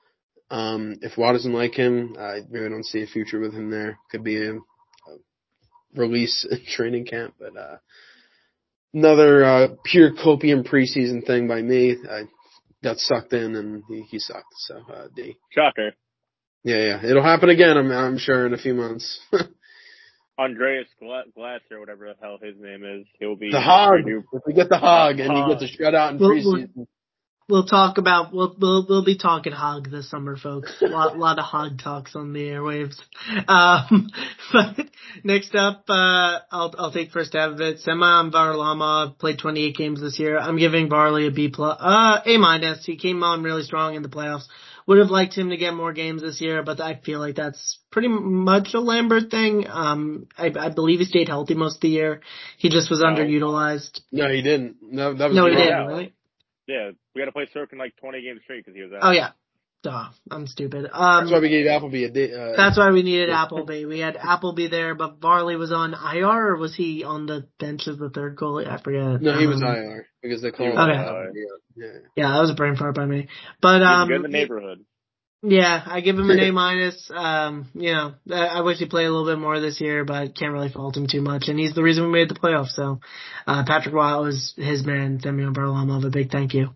If Waugh doesn't like him, I really don't see a future with him there. Could be a release in training camp, but another pure copium preseason thing by me. I got sucked in, and he sucked. So D. Shocker. Yeah. It'll happen again. I'm sure in a few months. Andreas Glass or whatever the hell his name is. He'll be The hog. If we get the hog, and you get the shutout in preseason. We'll talk about we'll be talking hog this summer, folks. A lot of hog talks on the airwaves. But next up, I'll take first stab of it. Semyon Varlamov played 28 games this year. I'm giving Varley a B plus, A minus. He came on really strong in the playoffs. Would have liked him to get more games this year, but I feel like that's pretty much a Lambert thing. I believe he stayed healthy most of the year. He just was underutilized. No, he didn't. No, that was no, wrong. he didn't. Really? Yeah, we got to play Cirque in like 20 games straight because he was out. Oh yeah. Duh, I'm stupid. That's why we gave Appleby a D. That's why we needed Appleby. We had Appleby there, but Varley was on IR, or was he on the bench as the third goalie? I forget. No, he was IR because they called him. Yeah, that was a brain fart by me. But he's good in the neighborhood. Yeah, I give him an A minus. I wish he played a little bit more this year, but can't really fault him too much. And he's the reason we made the playoffs. So, Patrick Waugh was his man. Semyon Varlamov, a big thank you.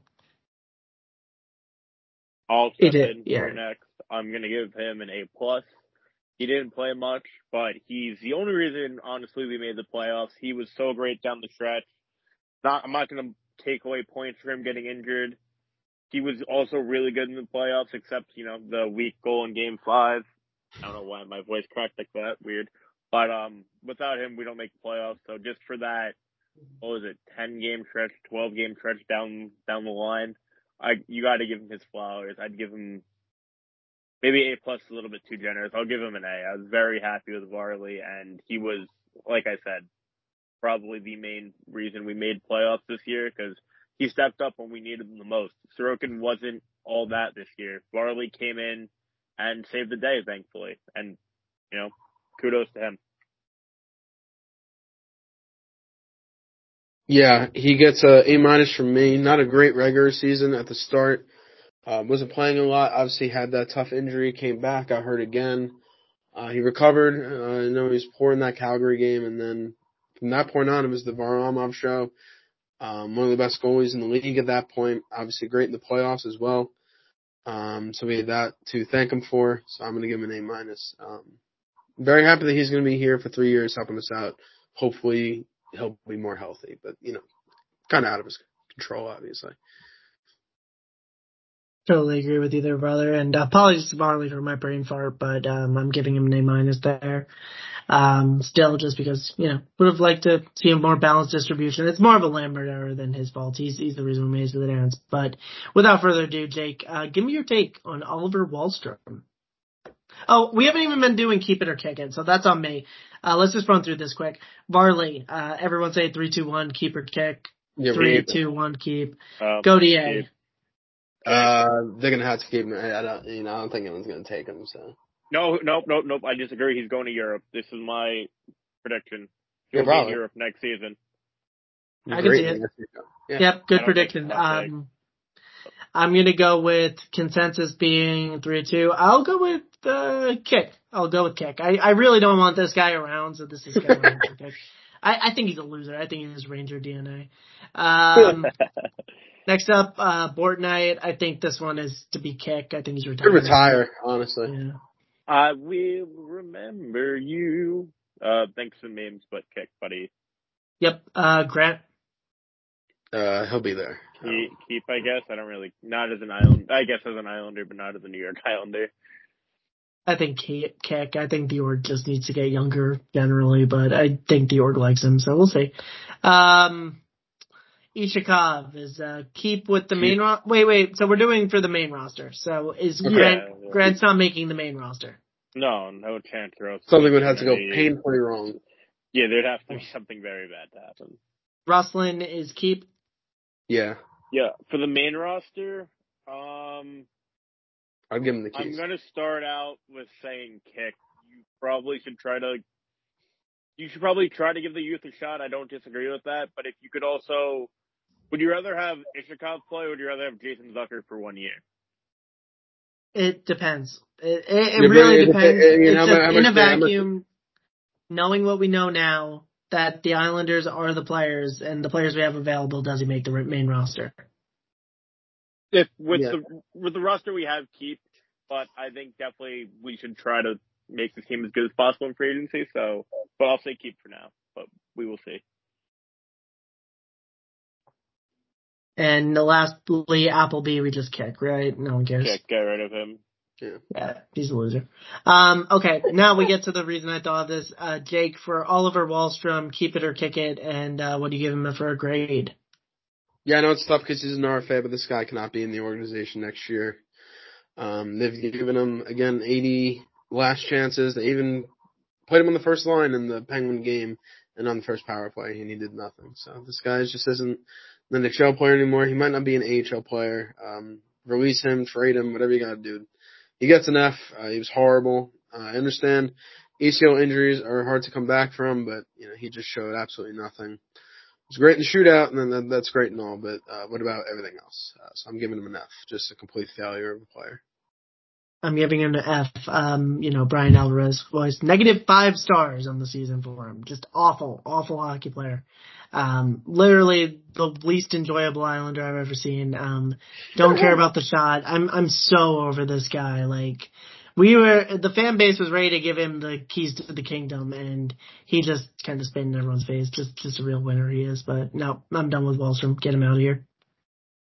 I'll step in here next. I'm going to give him an A plus. He didn't play much, but he's the only reason, honestly, we made the playoffs. He was so great down the stretch. I'm not going to take away points for him getting injured. he was also really good in the playoffs, except, the weak goal in game 5. I don't know why my voice cracked like that. Weird. But, without him, we don't make the playoffs. So just for that, 10 game stretch, 12 game stretch down the line, you got to give him his flowers. I'd give him maybe A plus, a little bit too generous. I'll give him an A. I was very happy with Varley, and he was, like I said, probably the main reason we made playoffs this year, because he stepped up when we needed him the most. Sorokin wasn't all that this year. Varley came in and saved the day, thankfully. And, kudos to him. Yeah, he gets a A- from me. Not a great regular season at the start. Wasn't playing a lot. Obviously had that tough injury, came back, got hurt again. He recovered. I know he was poor in that Calgary game, and then from that point on, it was the Varlamov show. One of the best goalies in the league at that point. Obviously great in the playoffs as well. So we had that to thank him for. So I'm going to give him an A-. Very happy that he's going to be here for 3 years helping us out. Hopefully he'll be more healthy, but kind of out of his control, obviously. Totally agree with you there, brother. And apologies to Varley for my brain fart, but I'm giving him an A- there. Still, just because, would have liked to see a more balanced distribution. It's more of a Lambert error than his fault. He's the reason we made it to the dance. But without further ado, Jake, give me your take on Oliver Wahlstrom. Oh, we haven't even been doing keep it or kick it, so that's on me. Let's just run through this quick. Varley, everyone say 3-2-1, keep or kick. Yeah, 3-2-1, keep. Go DA. They're gonna have to keep him. I don't think anyone's gonna take him. So. Nope. I disagree. He's going to Europe. This is my prediction. He'll be in Europe next season. I can see it. Yeah. Yep, good prediction. I'm going to go with consensus being 3-2. I'll go with kick. I really don't want this guy around, so this is kind of a kick. I think he's a loser. I think he's Ranger DNA. Next up, Bortnight. I think this one is to be kick. I think he's retired. He'll retire, honestly. Yeah. I will remember you. Thanks for the memes, but kick, buddy. Yep. Grant. He'll be there. Keep, I guess. I don't really, not as an island. I guess as an Islander, but not as a New York Islander. I think kick. I think the org just needs to get younger generally, but I think the org likes him, so we'll see. Ishakov is keep with the main roster. Wait. So we're doing for the main roster. So is Grant's not making the main roster? No chance. Something would have to go painfully wrong. Yeah, there'd have to be something very bad to happen. Rustlin is keep. Yeah. For the main roster, I'll give him the keys. I'm gonna start out with saying kick. You should probably try to give the youth a shot. I don't disagree with that, but if you could also, would you rather have Ishakov play, or would you rather have Jason Zucker for 1 year? It depends. It really depends. In a vacuum, knowing what we know now, that the Islanders are the players, and the players we have available, does he make the main roster? With the roster we have, keep. But I think definitely we should try to make the team as good as possible in free agency. So, but I'll say keep for now. But we will see. And lastly, Appleby, we just kick, right? No one cares. Get rid of him. Yeah, he's a loser. Okay, now we get to the reason I thought of this. Jake, for Oliver Wahlstrom, keep it or kick it, and what do you give him for a grade? Yeah, I know it's tough because he's an RFA, but this guy cannot be in the organization next year. They've given him, again, 80 last chances. They even played him on the first line in the Penguin game and on the first power play, and he did nothing. So this guy just isn't an NHL player anymore. He might not be an AHL player. Release him, trade him, whatever you got to do. He gets an F. He was horrible. I understand ACL injuries are hard to come back from, but he just showed absolutely nothing. It's great in the shootout, and then that's great and all, but what about everything else? So I'm giving him an F, just a complete failure of a player. I'm giving him an F. Brian Alvarez was -5 stars on the season for him. Just awful hockey player. Literally the least enjoyable Islander I've ever seen. Don't care about the shot. I'm so over this guy. Like, the fan base was ready to give him the keys to the kingdom, and he just kind of spit in everyone's face. Just a real winner he is. But no, I'm done with Wahlstrom. Get him out of here.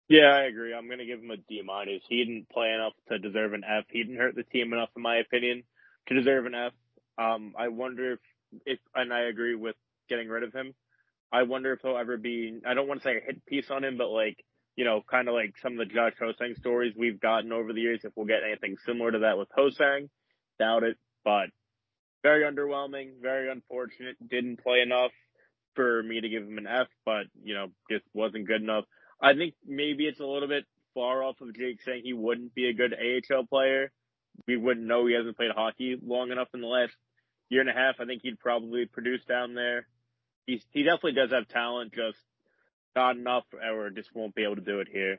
Yeah, I agree. I'm gonna give him a D minus. He didn't play enough to deserve an F. He didn't hurt the team enough, in my opinion, to deserve an F. I wonder if, and I agree with getting rid of him. I wonder if he'll ever be. I don't want to say a hit piece on him, but like kind of like some of the Josh Hosang stories we've gotten over the years. If we'll get anything similar to that with Hosang, doubt it. But very underwhelming, very unfortunate. Didn't play enough for me to give him an F, but just wasn't good enough. I think maybe it's a little bit far off of Jake saying he wouldn't be a good AHL player. We wouldn't know he hasn't played hockey long enough in the last year and a half. I think he'd probably produce down there. He definitely does have talent, just not enough, or just won't be able to do it here.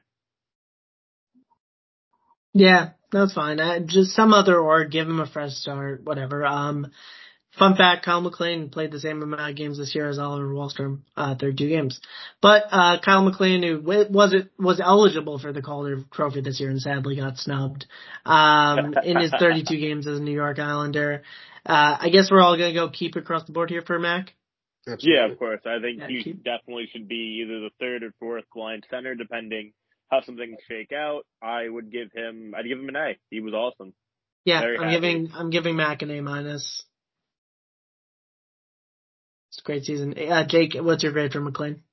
Yeah, that's fine. Just some other org, give him a fresh start, whatever. Fun fact, Kyle McLean played the same amount of games this year as Oliver Wahlstrom, 32 games. But, Kyle McLean, who was eligible for the Calder Trophy this year and sadly got snubbed, in his 32 games as a New York Islander. I guess we're all gonna go keep across the board here for Mac. Absolutely. Yeah, of course. I think he definitely should be either the third or fourth line center, depending how some things shake out. I'd give him an A. He was awesome. Yeah, Very I'm giving Mac an A minus. It's a great season. Jake, what's your grade for McLean?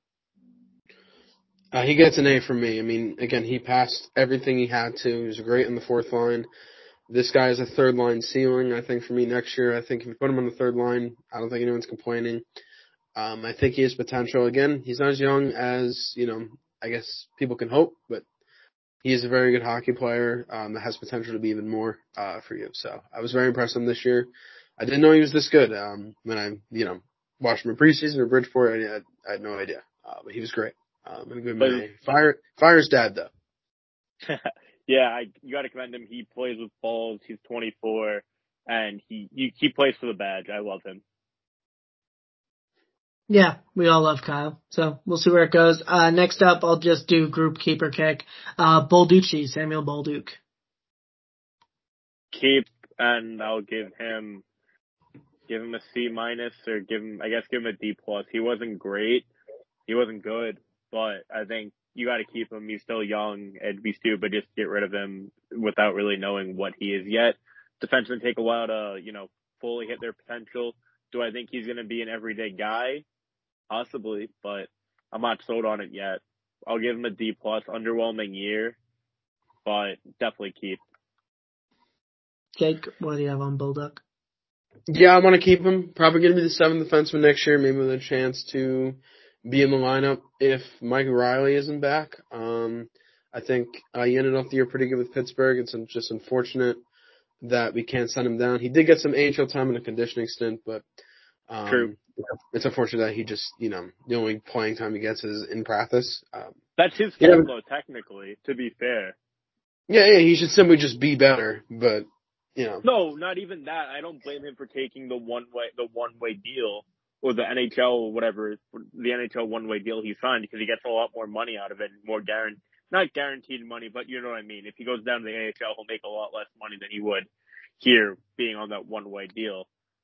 He gets an A from me. I mean, again, he passed everything he had to. He was great in the fourth line. This guy has a third line ceiling, I think, for me next year. I think if you put him on the third line, I don't think anyone's complaining. I think he has potential. Again, he's not as young as, I guess people can hope, but he is a very good hockey player that has potential to be even more for you. So I was very impressed with him this year. I didn't know he was this good when I, watched him in preseason or Bridgeport. I had no idea, but he was great. I'm going to give him an A. Fire his dad, though. Yeah, you got to commend him. He plays with balls. He's 24, and he plays for the badge. I love him. Yeah, we all love Kyle, so we'll see where it goes. Next up, I'll just do group keeper kick. Bolducci, Samuel Bolduc. Keep, and I'll give him a C minus, or give him a D plus. He wasn't great. He wasn't good, but I think you got to keep him. He's still young. It'd be stupid just to get rid of him without really knowing what he is yet. Defensemen take a while to, fully hit their potential. Do I think he's going to be an everyday guy? Possibly, but I'm not sold on it yet. I'll give him a D plus. Underwhelming year, but definitely keep. Jake, what do you have on Bolduc? Yeah, I want to keep him. Probably going to be the seventh defenseman next year, maybe with a chance to be in the lineup if Mike Riley isn't back. I think he ended off the year pretty good with Pittsburgh. It's just unfortunate that we can't send him down. He did get some AHL time in a conditioning stint, but True. It's unfortunate that he just, the only playing time he gets is in practice. That's his fault, though, technically, to be fair. Yeah, he should simply just be better, but, No, not even that. I don't blame him for taking the one-way deal, or the NHL, whatever, the NHL one-way deal he signed, because he gets a lot more money out of it, more not guaranteed money, but you know what I mean. If he goes down to the AHL, he'll make a lot less money than he would here, being on that one-way deal.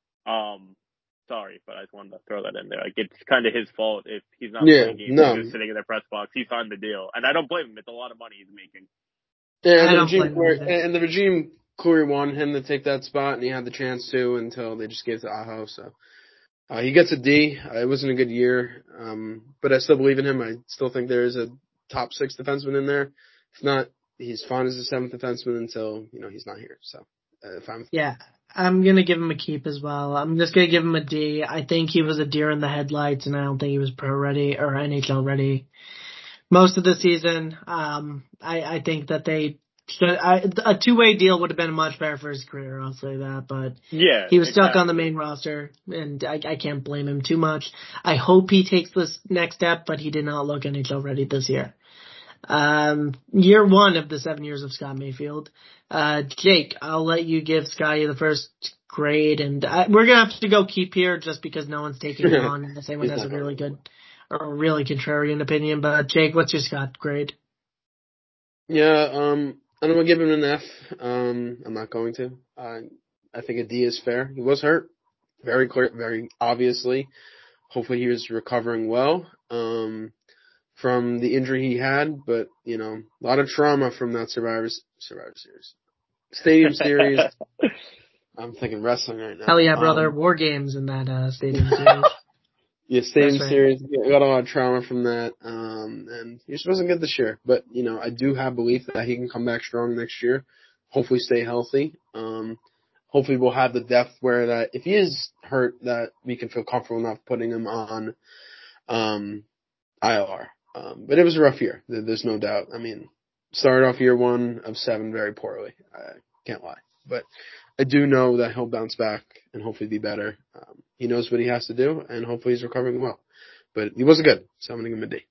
Sorry, but I just wanted to throw that in there. Like, it's kind of his fault if he's not playing games. He's just sitting in the press box. He signed the deal, and I don't blame him. It's a lot of money he's making. Yeah, the regime clearly wanted him to take that spot, and he had the chance to until they just gave it to Aho. So he gets a D. It wasn't a good year, but I still believe in him. I still think there is a top 6 defenseman in there. If not, he's fine as a 7th defenseman until he's not here. So fine with Yeah, I'm gonna give him a keep as well. I'm just gonna give him a D. I think he was a deer in the headlights, and I don't think he was pro ready or NHL ready most of the season. I think that a two-way deal would have been much better for his career. I'll say that, but yeah, he was stuck on the main roster, and I can't blame him too much. I hope he takes this next step, but he did not look NHL ready this year. Year 1 of the 7 years of Scott Mayfield. Jake, I'll let you give Scotty the first grade, and we're gonna have to go keep here just because no one's taking him on. The same one has a really good or a really contrarian opinion. But Jake, what's your Scott grade? Yeah, I'm gonna give him an F. I'm not going to. I think a D is fair. He was hurt, very clear, very obviously. Hopefully, he was recovering well. from the injury he had, but, you know, a lot of trauma from that Survivor Series. Stadium Series. I'm thinking wrestling right now. Hell yeah, brother. War Games in that Stadium Series. Yeah, Stadium That's right. Series. Got a lot of trauma from that. And he just wasn't good this year. But, you know, I do have belief that he can come back strong next year. Hopefully stay healthy. Hopefully we'll have the depth where that if he is hurt that we can feel comfortable enough putting him on IR. But it was a rough year. There's no doubt. I mean, started off year 1 of 7 very poorly. I can't lie. But I do know that he'll bounce back and hopefully be better. He knows what he has to do, and hopefully he's recovering well. But he wasn't good, so I'm going to give him a D.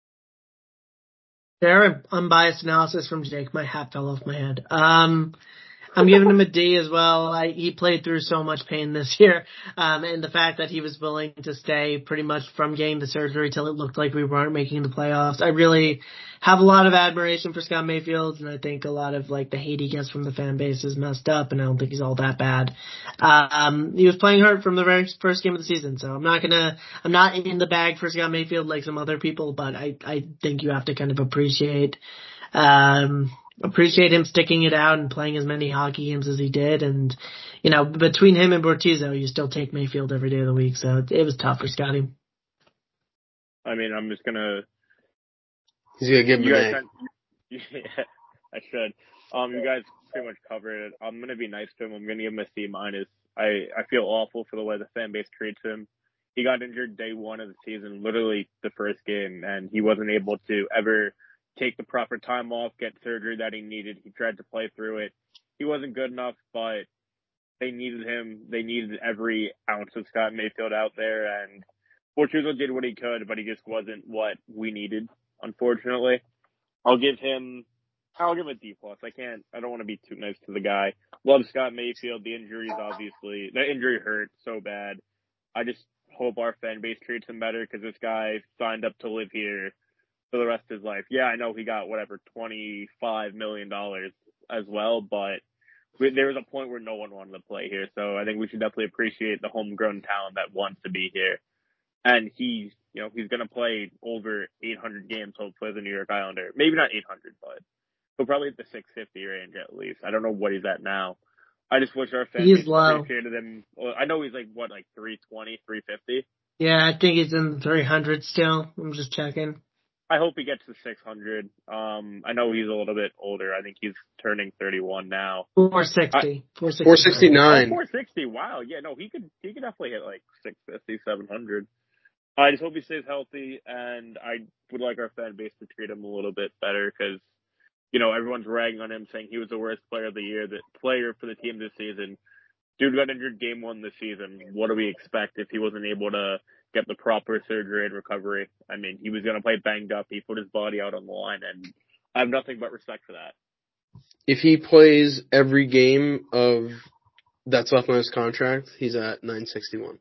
Fair, unbiased analysis from Jake. My hat fell off my head. I'm giving him a D as well. He played through so much pain this year. And the fact that he was willing to stay pretty much from getting the surgery till it looked like we weren't making the playoffs. I really have a lot of admiration for Scott Mayfield, and I think a lot of like the hate he gets from the fan base is messed up, and I don't think he's all that bad. He was playing hurt from the very first game of the season, so I'm not in the bag for Scott Mayfield like some other people, but I think you have to kind of appreciate him sticking it out and playing as many hockey games as he did. And, you know, between him and Bortuzzo, you still take Mayfield every day of the week. So it was tough for Scotty. I mean, I'm just gonna. He's gonna give him an A. Yeah, I should. You guys pretty much covered it. I'm gonna be nice to him. I'm gonna give him a C minus. I feel awful for the way the fan base treats him. He got injured day 1 of the season, literally the first game, and he wasn't able to ever take the proper time off, get surgery that he needed. He tried to play through it. He wasn't good enough, but they needed him. They needed every ounce of Scott Mayfield out there, and Bortuzzo did what he could, but he just wasn't what we needed, unfortunately. I'll give him a D plus. I don't want to be too nice to the guy. Love Scott Mayfield. The injury hurt so bad. I just hope our fan base treats him better because this guy signed up to live here for the rest of his life. Yeah, I know he got $25 million as well, but there was a point where no one wanted to play here. So I think we should definitely appreciate the homegrown talent that wants to be here. And he's going to play over 800 games, hopefully, as a New York Islander. Maybe not 800, but he'll probably hit the 650 range at least. I don't know what he's at now. I just wish our fans appreciated him. Well, I know he's 320, 350? Yeah, I think he's in the 300 still. I'm just checking. I hope he gets to 600. I know he's a little bit older. I think he's turning 31 now. 460. 469. 460. Wow. Yeah, no, he could definitely hit 650, 700. I just hope he stays healthy, and I would like our fan base to treat him a little bit better because, everyone's ragging on him saying he was the worst player of the year, the player for the team this season. Dude got injured game 1 this season. What do we expect if he wasn't able to get the proper surgery and recovery? I mean, he was going to play banged up. He put his body out on the line, and I have nothing but respect for that. If he plays every game of that's left on his contract, he's at 961.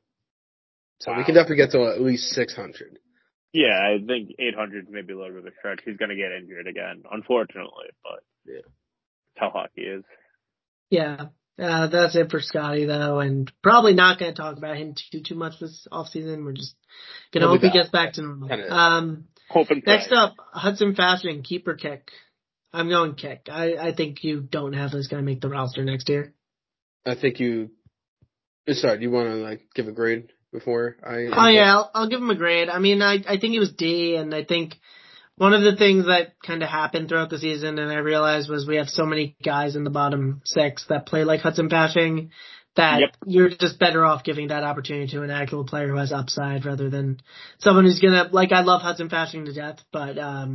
So we can definitely get to at least 600. Yeah, I think 800 is maybe a little bit of a stretch. He's going to get injured again, unfortunately, but yeah, that's how hockey is. Yeah. That's it for Scotty, though, and probably not going to talk about him too much this offseason. We're just going to hope he gets back to normal. Next up, Hudson Fasching, keeper kick. I'm going kick. I think you don't have this guy make the roster next year. I think you... Sorry, do you want to give a grade before I... I'll give him a grade. I mean, I think it was D, and I think one of the things that kind of happened throughout the season, and I realized, was we have so many guys in the bottom 6 that play like Hudson Fasching that you're just better off giving that opportunity to an actual player who has upside rather than someone who's going to, I love Hudson Fasching to death, but,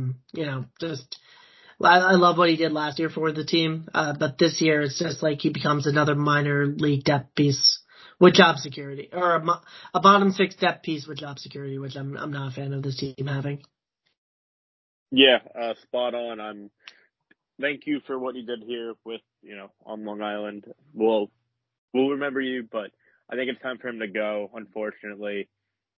I love what he did last year for the team, but this year it's just he becomes another minor league depth piece with job security, or a bottom 6 depth piece with job security, which I'm not a fan of this team having. Yeah, spot on. Thank you for what you did here with, on Long Island. We'll remember you, but I think it's time for him to go, unfortunately.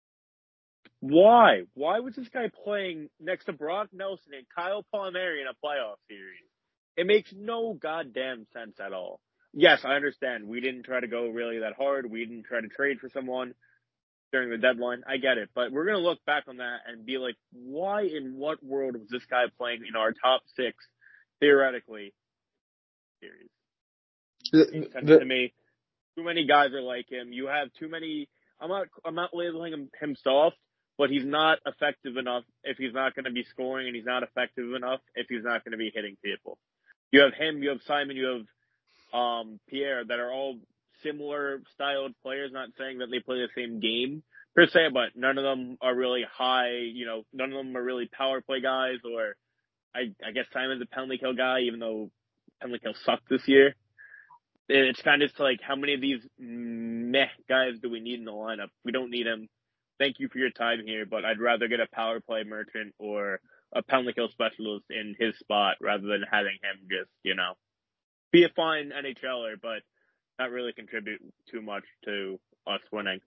Why? Why was this guy playing next to Brock Nelson and Kyle Palmieri in a playoff series? It makes no goddamn sense at all. Yes, I understand. We didn't try to go really that hard. We didn't try to trade for someone. during the deadline. I get it, but we're going to look back on that and be like, why in what world was this guy playing in our top 6, theoretically, series? To me, too many guys are like him. You have too many. I'm not labeling him soft, but he's not effective enough if he's not going to be scoring, and he's not effective enough if he's not going to be hitting people. You have him, you have Simon, you have Pierre, that are all similar styled players. Not saying that they play the same game per se, but none of them are really high. None of them are really power play guys. Or I guess Simon's a penalty kill guy, even though penalty kill sucked this year. It's kind of like, how many of these meh guys do we need in the lineup? We don't need him. Thank you for your time here, but I'd rather get a power play merchant or a penalty kill specialist in his spot rather than having him just, be a fine NHLer, but not really contribute too much to us winning.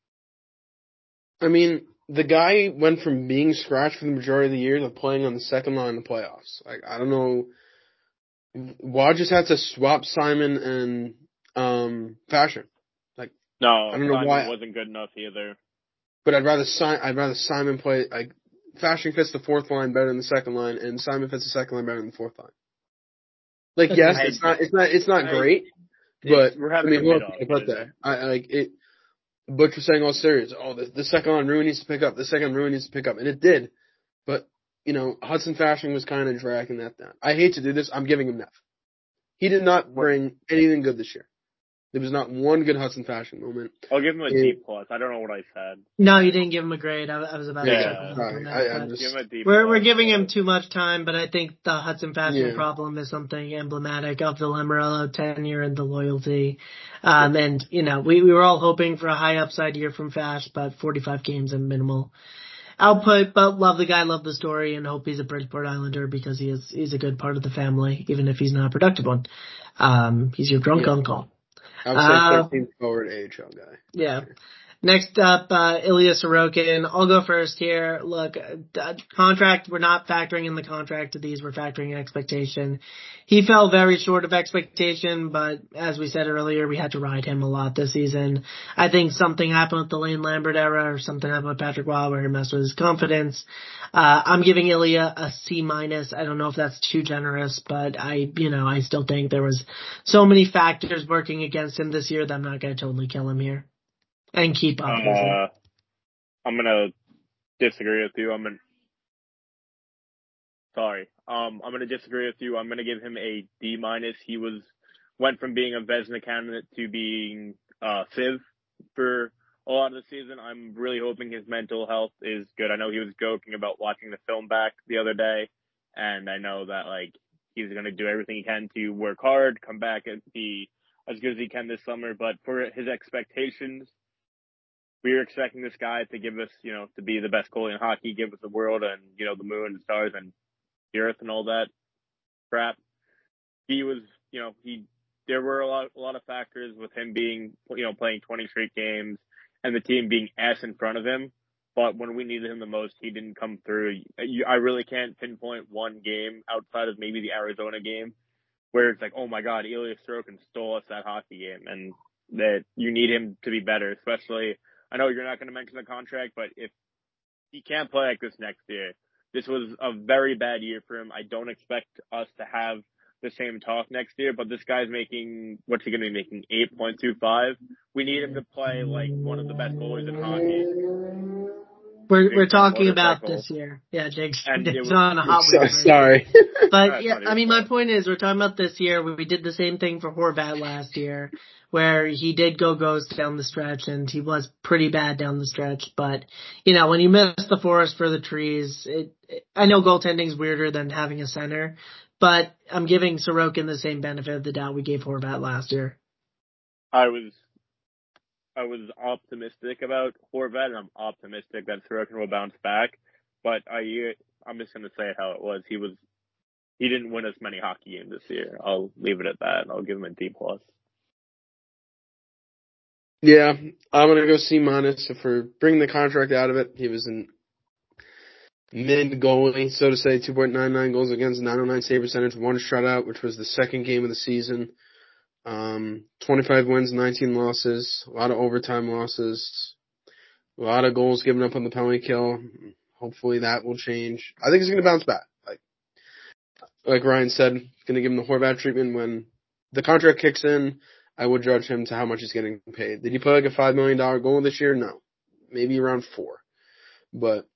I mean, the guy went from being scratched for the majority of the year to playing on the second line in the playoffs. Like, I don't know. Waj just had to swap Simon and Fashion. Like, no, I don't know Simon why. Wasn't good enough either. But I'd rather Simon play. Like, Fashion fits the fourth line better than the second line, and Simon fits the second line better than the fourth line. Like, yes, it's not great, but I mean, who else can I put there? But you're saying all serious. Oh, the second line Ruin needs to pick up. The second Ruin needs to pick up, and it did. But Hudson Fashion was kind of dragging that down. I hate to do this. I'm giving him F. He did not bring anything good this year. There was not one good Hudson Fashion moment. I'll give him a D+. I don't know what I said. No, you didn't give him a grade. I was about to say that. Give him a D+. We're giving him too much time, but I think the Hudson Fashion problem is something emblematic of the Lamoriello tenure and the loyalty. And, we were all hoping for a high upside year from Fash, but 45 games and minimal output, but love the guy, love the story, and hope he's a Bridgeport Islander because he's a good part of the family, even if he's not a productive one. He's your drunk uncle. I would say 13th forward AHL guy. Yeah. Sure. Next up, Ilya Sorokin. I'll go first here. Look, contract, we're not factoring in the contract to these. We're factoring in expectation. He fell very short of expectation, but as we said earlier, we had to ride him a lot this season. I think something happened with the Lane Lambert era or something happened with Patrick Waugh where he messed with his confidence. I'm giving Ilya a C-. I don't know if that's too generous, but I still think there was so many factors working against him this year that I'm not going to totally kill him here. And keep up. I'm gonna disagree with you. I'm gonna disagree with you. I'm gonna give him a D-. He went from being a Vezina candidate to being Civ for a lot of the season. I'm really hoping his mental health is good. I know he was joking about watching the film back the other day, and I know that he's gonna do everything he can to work hard, come back and be as good as he can this summer. But for his expectations, we were expecting this guy to give us, to be the best goalie in hockey, give us the world and, the moon and stars and the earth and all that crap. He was, there were a lot of factors with him being, playing 20 straight games and the team being ass in front of him. But when we needed him the most, he didn't come through. I really can't pinpoint one game outside of maybe the Arizona game where it's like, oh my God, Ilya Sorokin stole us that hockey game, and that you need him to be better, especially. I know you're not going to mention the contract, but if he can't play like this next year, this was a very bad year for him. I don't expect us to have the same talk next year, but this guy's making, what's he going to be making, 8.25? We need him to play like one of the best goalies in hockey. We're talking about this year. Yeah, Jake's on a hot wheel. Sorry. But yeah, my point is we're talking about this year. We did the same thing for Horvat last year where he did go ghost down the stretch and he was pretty bad down the stretch. But, when you miss the forest for the trees, I know goaltending's weirder than having a center, but I'm giving Sorokin the same benefit of the doubt we gave Horvat last year. I was optimistic about Horvat, and I'm optimistic that Sorokin will bounce back. But I'm just going to say it how it was. He didn't win as many hockey games this year. I'll leave it at that, and I'll give him a D+. Yeah, I'm going to go C-. If we're bringing the contract out of it, he was in mid-goalie, so to say, 2.99 goals against, 909 save percentage, 1 shutout, which was the second game of the season. 25 wins, 19 losses, a lot of overtime losses. A lot of goals given up on the penalty kill. Hopefully that will change. I think he's going to bounce back. Like Ryan said, going to give him the Horvat treatment when the contract kicks in. I would judge him to how much he's getting paid. Did he play like a $5 million goal this year? No. Maybe around 4. But,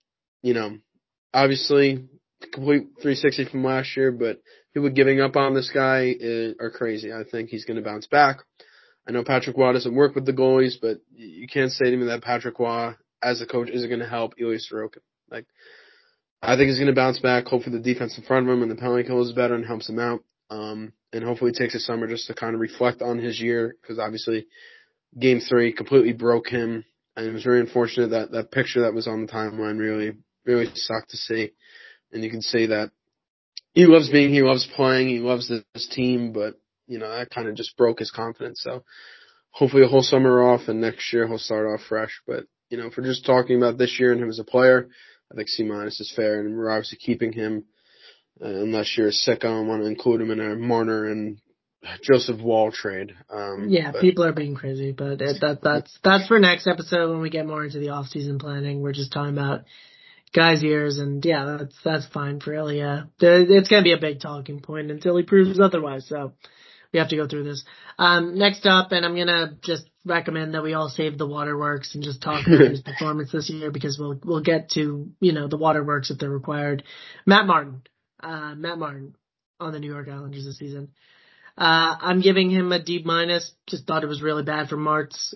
obviously, complete 360 from last year, but people giving up on this guy are crazy. I think he's going to bounce back. I know Patrick Waugh doesn't work with the goalies, but you can't say to me that Patrick Waugh, as a coach, isn't going to help Ilya Sorokin. I think he's going to bounce back. Hopefully the defense in front of him and the penalty kill is better and helps him out. And hopefully he takes a summer just to kind of reflect on his year, because obviously Game 3 completely broke him, and it was very unfortunate that that picture that was on the timeline really, really sucked to see. And you can see that he loves playing, he loves this team, but, that kind of just broke his confidence. So hopefully a whole summer off, and next year he'll start off fresh. But, if we're just talking about this year and him as a player, I think C- is fair, and we're obviously keeping him unless you're a sicko and want to include him in a Marner and Joseph Wall trade. People are being crazy, but that's for next episode when we get more into the off-season planning. We're just talking about guys' years, and that's fine for Ilya. It's going to be a big talking point until he proves otherwise, so we have to go through this. Next up, and I'm going to just recommend that we all save the waterworks and just talk about his performance this year, because we'll get to, the waterworks if they're required. Matt Martin on the New York Islanders this season. I'm giving him a D-. Just thought it was really bad for Martz.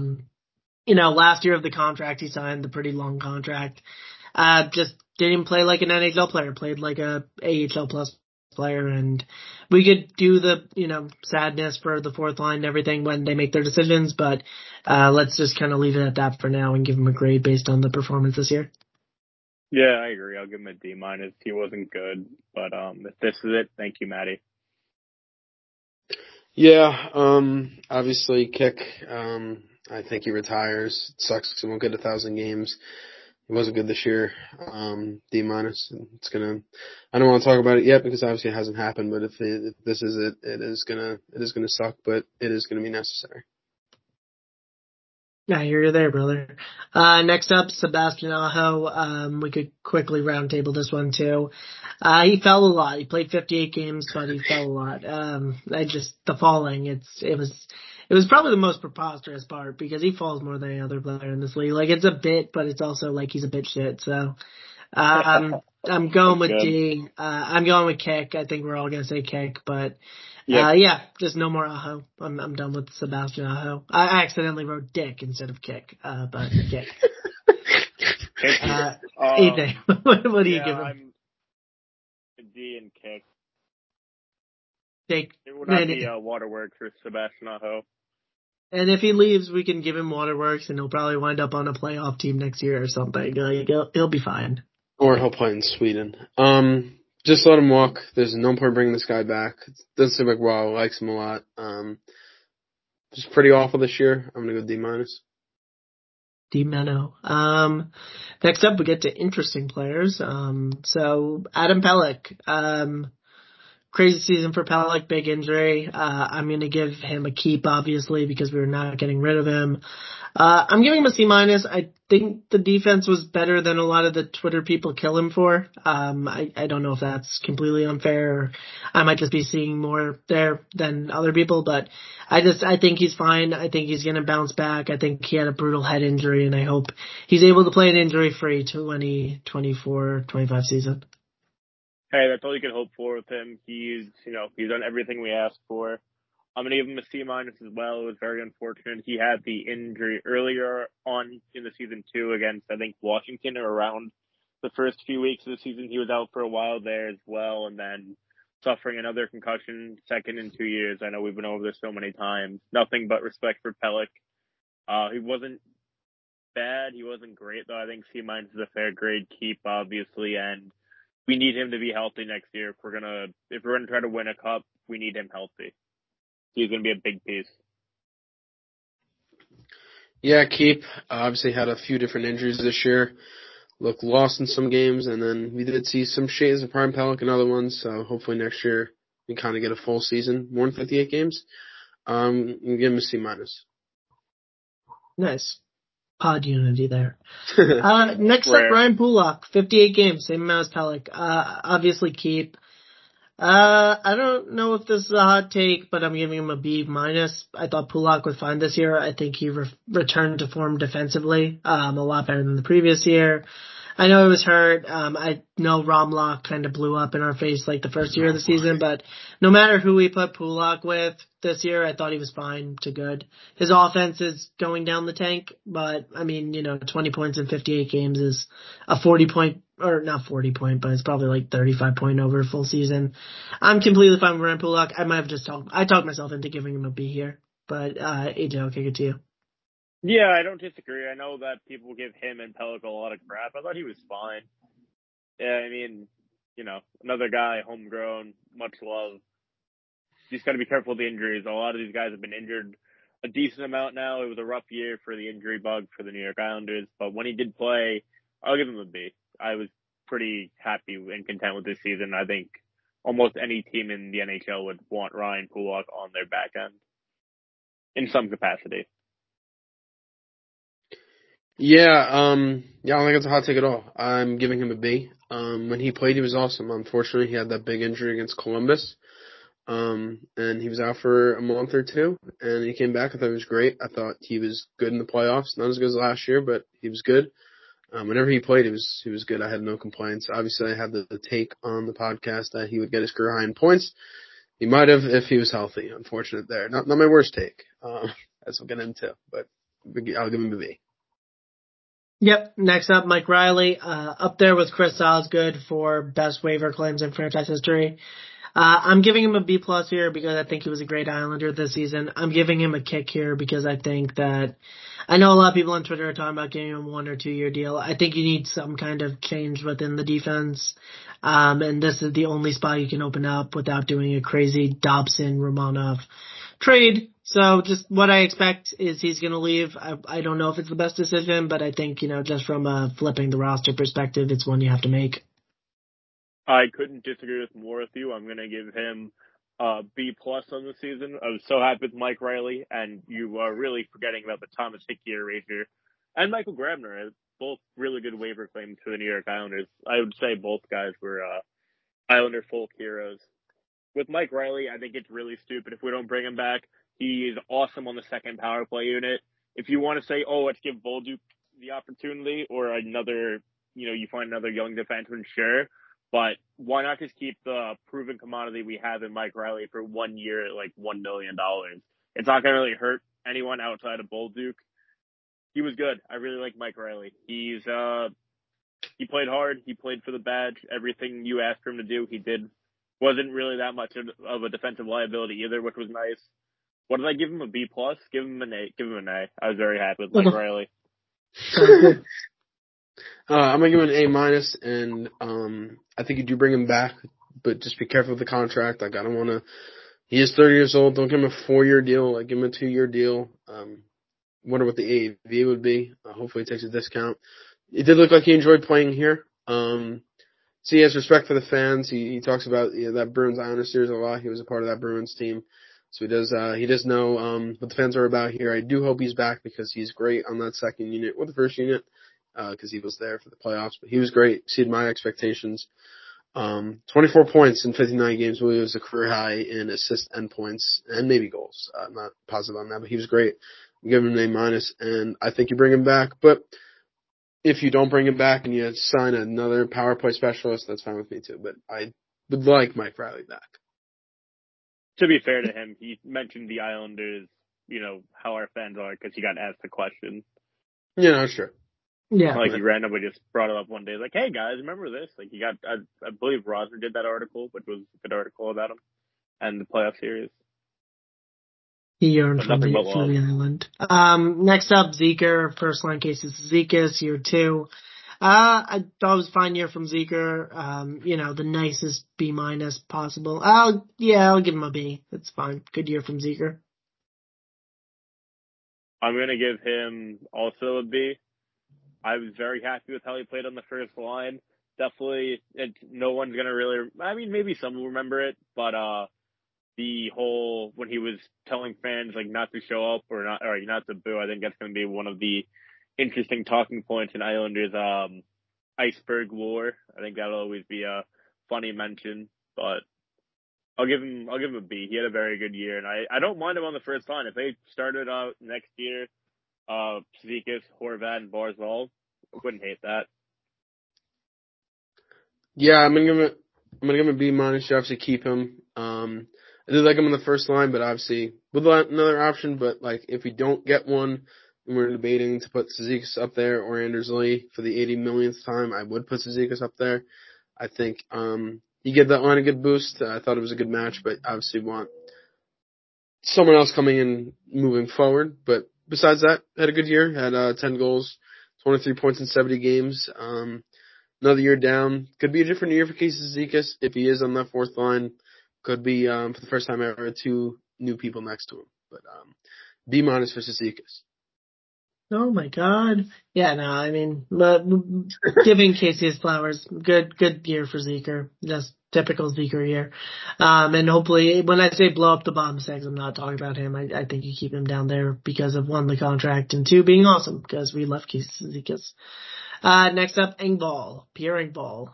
Last year of the contract he signed, the pretty long contract, just didn't play like an NHL player, played like a AHL plus player, and we could do the, sadness for the fourth line and everything when they make their decisions, but let's just kind of leave it at that for now and give him a grade based on the performance this year. Yeah, I agree. I'll give him a D-. He wasn't good, but if this is it, thank you, Maddie. Yeah, obviously Kick, I think he retires. It sucks because he won't get 1,000 games. He wasn't good this year. D-. It's I don't want to talk about it yet because obviously it hasn't happened, but if this is it, it is gonna suck, but it is gonna be necessary. Yeah, you're there, brother. Next up, Sebastian Aho. We could quickly roundtable this one too. He fell a lot. He played 58 games, but he fell a lot. The falling, it was probably the most preposterous part, because he falls more than any other player in this league. Like, it's a bit, but it's also like he's a bit shit. So, I'm going with D. I'm going with Kick. I think we're all gonna say Kick, but just no more Aho. I'm done with Sebastian Aho. I accidentally wrote Dick instead of Kick, but Kick. AJ, what do you give him? I'm a D and Kick. It would not be waterworks for Sebastian Aho. And if he leaves, we can give him waterworks, and he'll probably wind up on a playoff team next year or something. He'll be fine. Or he'll play in Sweden. Just let him walk. There's no point bringing this guy back. It doesn't seem like Raw likes him a lot. Just pretty awful this year. I'm gonna go D-. D-. Next up, we get to interesting players. So Adam Pelech. Crazy season for Pelech, big injury. I'm going to give him a keep, obviously, because we're not getting rid of him. I'm giving him a C-. I think the defense was better than a lot of the Twitter people kill him for. I don't know if that's completely unfair, or I might just be seeing more there than other people, but I think he's fine. I think he's going to bounce back. I think he had a brutal head injury, and I hope he's able to play an injury-free 2024-25 season. Hey, that's all you can hope for with him. He's done everything we asked for. I'm going to give him a C- as well. It was very unfortunate. He had the injury earlier on in the season too against, I think, Washington, or around the first few weeks of the season. He was out for a while there as well, and then suffering another concussion, second in 2 years. I know we've been over this so many times. Nothing but respect for Pelech. He wasn't bad. He wasn't great, though. I think C- is a fair grade keep, obviously, and we need him to be healthy next year. If we're gonna try to win a cup, we need him healthy. He's gonna be a big piece. Yeah, keep. Obviously had a few different injuries this year. Looked lost in some games, and then we did see some shades of Prime Pelech in other ones. So hopefully next year we kind of get a full season, more than 58 games. You give him a C-. Nice. pod unity there. Next up, Rare. Ryan Pulock, 58 games, same amount as Pellick. Obviously keep. I don't know if this is a hot take, but I'm giving him a B minus. I thought Pulock was fine this year. I think he returned to form defensively, a lot better than the previous year. I know he was hurt. I know Romlock kind of blew up in our face like the first year of the season, but no matter who we put Pulock with this year, I thought he was fine to good. His offense is going down the tank, but I mean, 20 points in 58 games is a 40 point, or not 40 point, but it's probably like 35 point over a full season. I'm completely fine with Ryan Pulock. I might have just talked myself into giving him a B here, but, AJ, I'll kick it to you. Yeah, I don't disagree. I know that people give him and Pellick a lot of crap. I thought he was fine. Yeah, I mean, another guy, homegrown, much love. You just got to be careful with the injuries. A lot of these guys have been injured a decent amount now. It was a rough year for the injury bug for the New York Islanders, but when he did play, I'll give him a B. I was pretty happy and content with this season. I think almost any team in the NHL would want Ryan Pulock on their back end in some capacity. Yeah, I don't think it's a hot take at all. I'm giving him a B. When he played, he was awesome. Unfortunately, he had that big injury against Columbus. And he was out for a month or two, and he came back. I thought he was great. I thought he was good in the playoffs. Not as good as last year, but he was good. Whenever he played, he was good. I had no complaints. Obviously, I had the take on the podcast that he would get his career high in points. He might have if he was healthy. Unfortunate there. Not my worst take, as we'll get into, but I'll give him a B. Yep. Next up, Mike Riley, up there with Chris Osgood for best waiver claims in franchise history. I'm giving him a B plus here because I think he was a great Islander this season. I'm giving him a kick here because I think that I know a lot of people on Twitter are talking about giving him a 1 or 2 year deal. I think you need some kind of change within the defense. And this is the only spot you can open up without doing a crazy Dobson Romanov trade. So just what I expect is he's going to leave. I don't know if it's the best decision, but I think, just from a flipping the roster perspective, it's one you have to make. I couldn't disagree with more with you. I'm going to give him a B plus on the season. I was so happy with Mike Riley, and you are really forgetting about the Thomas Hickey erasure and Michael Grabner. Both really good waiver claims for the New York Islanders. I would say both guys were Islander folk heroes. With Mike Riley, I think it's really stupid if we don't bring him back. He is awesome on the second power play unit. If you want to say, let's give Bolduc the opportunity or another, you find another young defenseman, sure. But why not just keep the proven commodity we have in Mike Riley for 1 year at like $1 million? It's not going to really hurt anyone outside of Bolduc. He was good. I really like Mike Riley. He played hard. He played for the badge. Everything you asked for him to do, he did. Wasn't really that much of a defensive liability either, which was nice. What did I give him? A B plus? Give him an A. Give him an A. I was very happy with Mike Riley. I'm gonna give him an A minus, and I think you do bring him back, but just be careful with the contract. Like I don't want to. He is 30 years old. Don't give him a 4-year deal. Like give him a 2-year deal. Wonder what the AAV would be. Hopefully he takes a discount. It did look like he enjoyed playing here. So he has respect for the fans. He talks about that Bruins Islanders series a lot. He was a part of that Bruins team. So he does know what the fans are about here. I do hope he's back because he's great on that second unit or the first unit because he was there for the playoffs. But he was great, exceeded my expectations. 24 points in 59 games. Really was a career high in assists and points and maybe goals. I'm not positive on that, but he was great. I'm giving him an A minus, and I think you bring him back. But if you don't bring him back and you sign another power play specialist, that's fine with me too. But I would like Mike Riley back. To be fair to him, he mentioned the Islanders, how our fans are because he got asked the question. Yeah, no, sure. Yeah. Like he randomly just brought it up one day, like, hey guys, remember this? Like he got, I believe Rosner did that article, which was a good article about him and the playoff series. He yearned for the island. Next up, Zeker, first line cases, Zekas, year 2. I thought it was a fine year from Zeker. The nicest B minus possible. I'll give him a B. That's fine. Good year from Zeker. I'm going to give him also a B. I was very happy with how he played on the first line. Definitely, no one's going to really, maybe some will remember it, but, the whole, when he was telling fans, like, not to show up or not to boo, I think that's going to be one of the interesting talking points in Islanders iceberg war. I think that'll always be a funny mention, but I'll give him a B. He had a very good year, and I don't mind him on the first line. If they started out next year, Cizikas, Horvat, and Barzal, I wouldn't hate that. Yeah, I'm gonna give him a B minus. You obviously keep him. I do like him on the first line, but obviously would like another option. But like, if we don't get one, and we're debating to put Cizikas up there or Anders Lee for the 80 millionth time, I would put Cizikas up there. I think he gave that line a good boost. I thought it was a good match, but obviously want someone else coming in moving forward. But besides that, had a good year. Had 10 goals, 23 points in 70 games. Another year down. Could be a different year for Casey Cizikas if he is on that fourth line. Could be for the first time ever 2 new people next to him. But B minus for Cizikas. Oh my God. Yeah, no, I mean, but giving Casey his flowers, good year for Zeker. Just typical Zeker year. And hopefully, when I say blow up the bottom six, I'm not talking about him. I think you keep him down there because of 1, the contract, and 2, being awesome, because we love Casey Zekas. Next up, Pierre Engvall.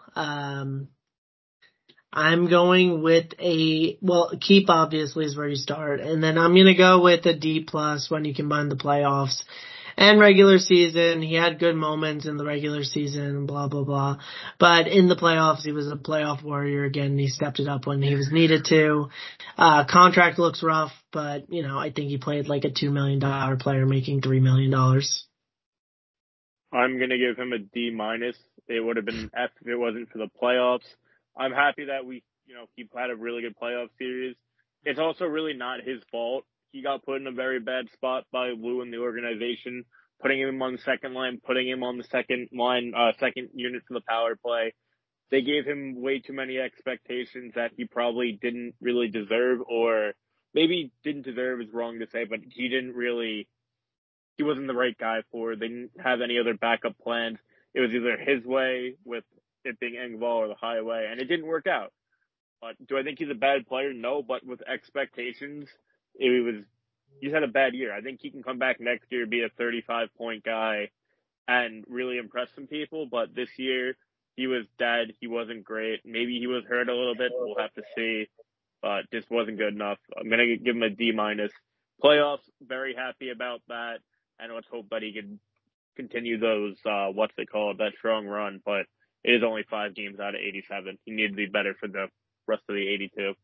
I'm going with keep obviously is where you start, and then I'm gonna go with a D+ when you combine the playoffs and regular season. He had good moments in the regular season, blah, blah, blah. But in the playoffs, he was a playoff warrior again. He stepped it up when he was needed to. Contract looks rough, but, I think he played like a $2 million player making $3 million. I'm going to give him a D-. It would have been F if it wasn't for the playoffs. I'm happy that he had a really good playoff series. It's also really not his fault. He got put in a very bad spot by Lou and the organization, putting him on the second line, putting him on the second line, second unit for the power play. They gave him way too many expectations that he probably didn't really deserve, or maybe didn't deserve is wrong to say, but he wasn't the right guy for it. They didn't have any other backup plans. It was either his way with it being Engvall or the highway, and it didn't work out. But do I think he's a bad player? No, but with expectations, he's had a bad year. I think he can come back next year, be a 35-point guy, and really impress some people. But this year, he was dead. He wasn't great. Maybe he was hurt a little bit. We'll have to see. But just wasn't good enough. I'm going to give him a D-. Playoffs, very happy about that. And let's hope that he can continue those, that strong run. But it is only 5 games out of 87. He needed to be better for the rest of the 82.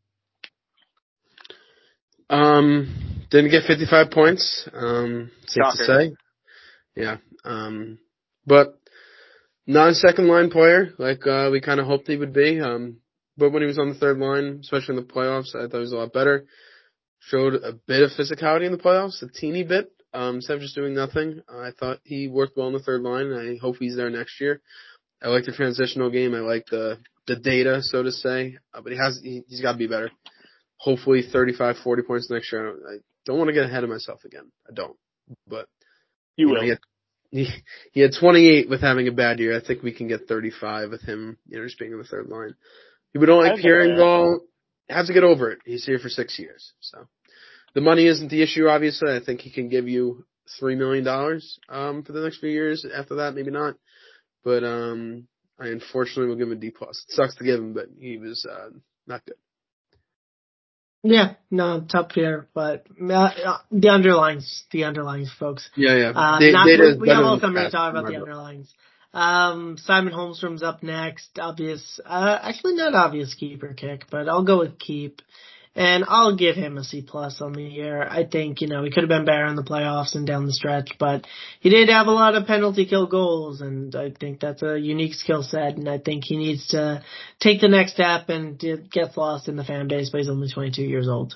Didn't get 55 points. Safe Shocker. to say. Yeah. But not a second line player like we kind of hoped he would be. But when he was on the third line, especially in the playoffs, I thought he was a lot better. Showed a bit of physicality in the playoffs, a teeny bit. Instead of just doing nothing, I thought he worked well on the third line. I hope he's there next year. I like the transitional game. I like the data, so to say. But he's got to be better. Hopefully 35, 40 points next year. I don't want to get ahead of myself again. I don't. But You will. He had 28 with having a bad year. I think we can get 35 with him, just being on the third line. People don't like Pierre Engvall. Have to get over it. He's here for 6 years. So the money isn't the issue, obviously. I think he can give you $3 million for the next few years. After that, maybe not. But I unfortunately will give him a D+. It sucks to give him, but he was not good. Yeah, no, tough here, but the underlines, folks. Yeah. We have all come here to talk about the underlines. Simon Holmstrom's up next. Actually not obvious keeper kick, but I'll go with keep. And I'll give him a C+ on the year. I think, he could have been better in the playoffs and down the stretch, but he did have a lot of penalty kill goals, and I think that's a unique skill set, and I think he needs to take the next step, and gets lost in the fan base, but he's only 22 years old.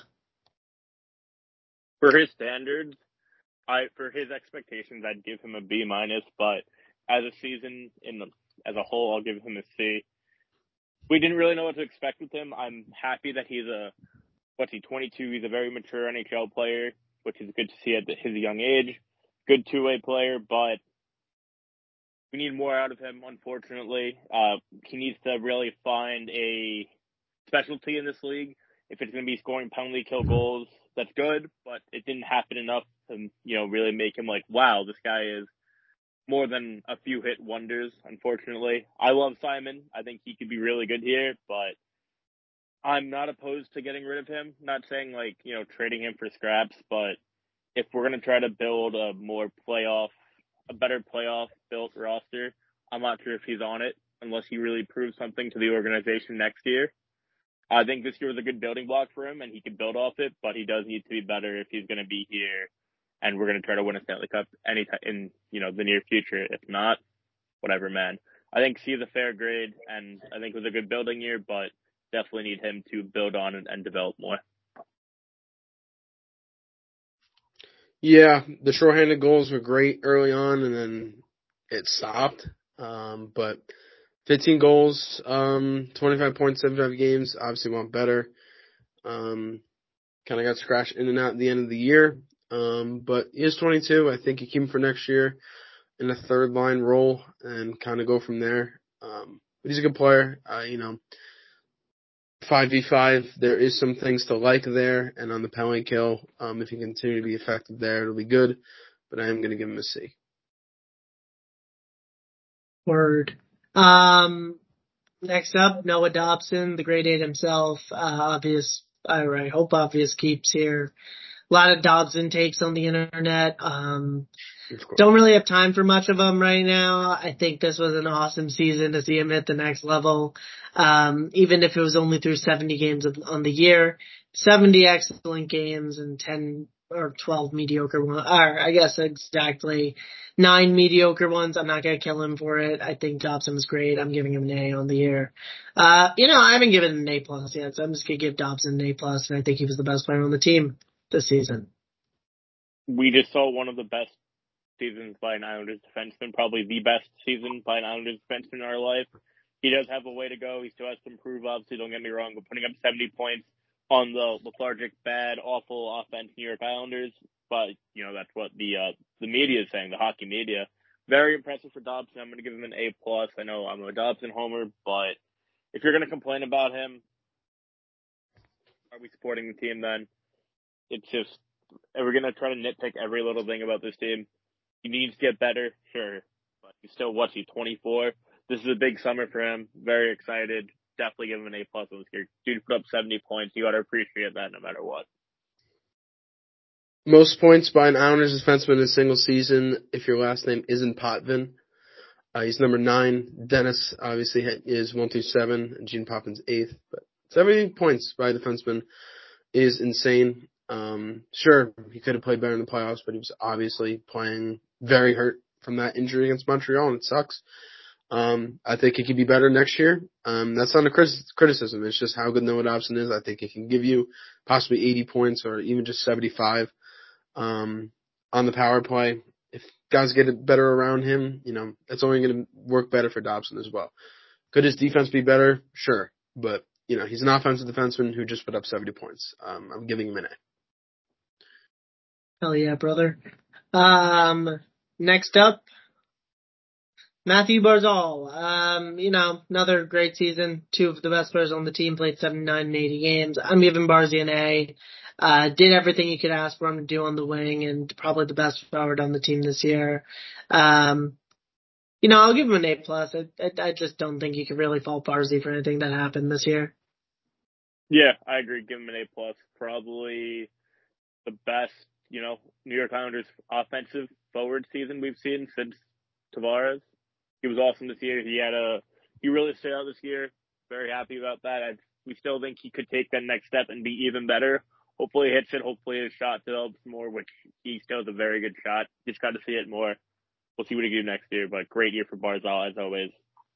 For his standards, for his expectations, I'd give him a B-, but as a season as a whole, I'll give him a C. We didn't really know what to expect with him. I'm happy that he's 22? He's a very mature NHL player, which is good to see at his young age. Good two-way player, but we need more out of him, unfortunately. He needs to really find a specialty in this league. If it's going to be scoring penalty kill goals, that's good, but it didn't happen enough to, really make him like, wow, this guy is more than a few hit wonders, unfortunately. I love Simon. I think he could be really good here, but I'm not opposed to getting rid of him. Not saying trading him for scraps, but if we're going to try to build a better playoff built roster, I'm not sure if he's on it unless he really proves something to the organization next year. I think this year was a good building block for him and he can build off it, but he does need to be better if he's going to be here and we're going to try to win a Stanley Cup anytime in, the near future. If not, whatever, man. I think C is a fair grade and I think it was a good building year, but definitely need him to build on and develop more. Yeah, the shorthanded goals were great early on, and then it stopped. But 15 goals, 25 points, 75 games. Obviously, want better. Kind of got scratched in and out at the end of the year. But he is 22. I think you keep him for next year in a third line role and kind of go from there. But he's a good player. 5v5, there is some things to like there, and on the penalty kill, if he can continue to be effective there, it'll be good, but I am going to give him a C. Word. Next up, Noah Dobson, the grade 8 himself. I hope obvious keeps here. A lot of Dobson takes on the internet. Don't really have time for much of them right now. I think this was an awesome season to see him hit the next level. Even if it was only through 70 games on the year, 70 excellent games and 10 or 12 mediocre ones, or I guess exactly 9 mediocre ones. I'm not going to kill him for it. I think Dobson was great. I'm giving him an A on the year. I haven't given him an A plus yet, so I'm just going to give Dobson an A plus, and I think he was the best player on the team this season. We just saw one of the best seasons by an Islanders defenseman, probably the best season by an Islanders defenseman in our life. He does have a way to go. He still has to improve, obviously, don't get me wrong, but putting up 70 points on the lethargic, bad, awful offense New York Islanders, but, that's what the media is saying, the hockey media. Very impressive for Dobson. I'm going to give him an A+. I know I'm a Dobson homer, but if you're going to complain about him, are we supporting the team then? It's just, are we going to try to nitpick every little thing about this team? He needs to get better, sure, but he's still, 24? This is a big summer for him. Very excited. Definitely give him an A+ on this year. Dude put up 70 points. You got to appreciate that no matter what. Most points by an Islanders defenseman in a single season if your last name isn't Potvin. He's number 9. Dennis obviously is 1 through 7, and Gene Poppin's 8th. But 70 points by a defenseman is insane. Sure, he could have played better in the playoffs, but he was obviously playing very hurt from that injury against Montreal, and it sucks. I think he could be better next year. That's not a criticism. It's just how good Noah Dobson is. I think he can give you possibly 80 points or even just 75 on the power play. If guys get it better around him, that's only going to work better for Dobson as well. Could his defense be better? Sure. But, he's an offensive defenseman who just put up 70 points. I'm giving him an A. Hell yeah, brother. Next up, Matthew Barzal. Another great season. 2 of the best players on the team played 79 and 80 games. I'm giving Barzy an A. Did everything you could ask for him to do on the wing and probably the best forward on the team this year. I'll give him an A+. I just don't think you could really fault Barzy for anything that happened this year. Yeah, I agree. Give him an A+. Probably the best, New York Islanders offensive forward season we've seen since Tavares. He was awesome this year. He really stood out this year. Very happy about that. We still think he could take that next step and be even better. Hopefully he hits it. Hopefully his shot develops more, which he still has a very good shot. Just got to see it more. We'll see what he can do next year, but great year for Barzal as always.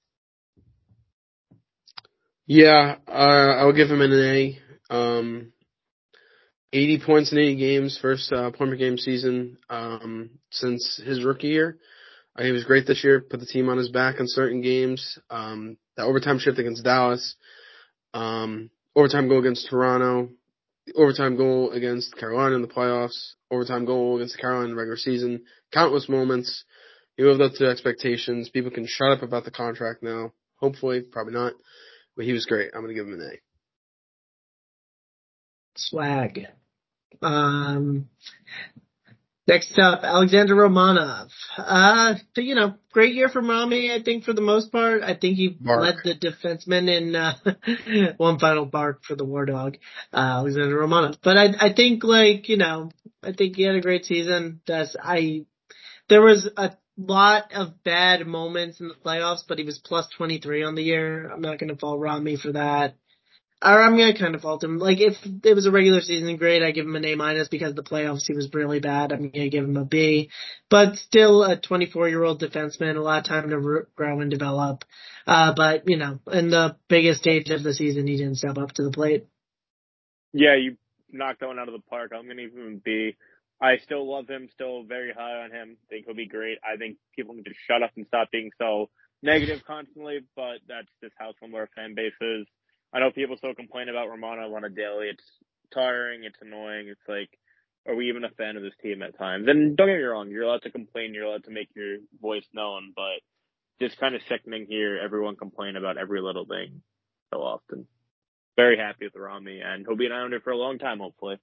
Yeah, I'll give him an A. 80 points in 80 games, first point per game season since his rookie year. He was great this year, put the team on his back in certain games. That overtime shift against Dallas, overtime goal against Toronto, the overtime goal against Carolina in the playoffs, overtime goal against Carolina in the regular season, countless moments. He lived up to expectations. People can shut up about the contract now. Hopefully, probably not. But he was great. I'm going to give him an A. Swag. Next up, Alexander Romanov. Great year from Rami, I think, for the most part. I think he led Mark. the defensemen in one final bark for the War Dog, Alexander Romanov. But I think, I think he had a great season. There was a lot of bad moments in the playoffs, but he was plus 23 on the year. I'm not going to fault Rami for that. I kind of fault him. Like, if it was a regular season grade, I give him an A minus because the playoffs he was really bad. I'm gonna give him a B, but still a 24-year-old defenseman, a lot of time to grow and develop. But in the biggest stage of the season, he didn't step up to the plate. Yeah, you knocked that one out of the park. I'm going to give him a B. I still love him, still very high on him. Think he'll be great. I think people need to shut up and stop being so negative constantly, but that's just how some of our fan base is. I know people still complain about Romanov on a daily. It's tiring. It's annoying. It's like, are we even a fan of this team at times? And don't get me wrong, you're allowed to complain. You're allowed to make your voice known, but just kind of sickening here. Everyone complain about every little thing so often. Very happy with Rami, and he'll be an Islander for a long time, hopefully.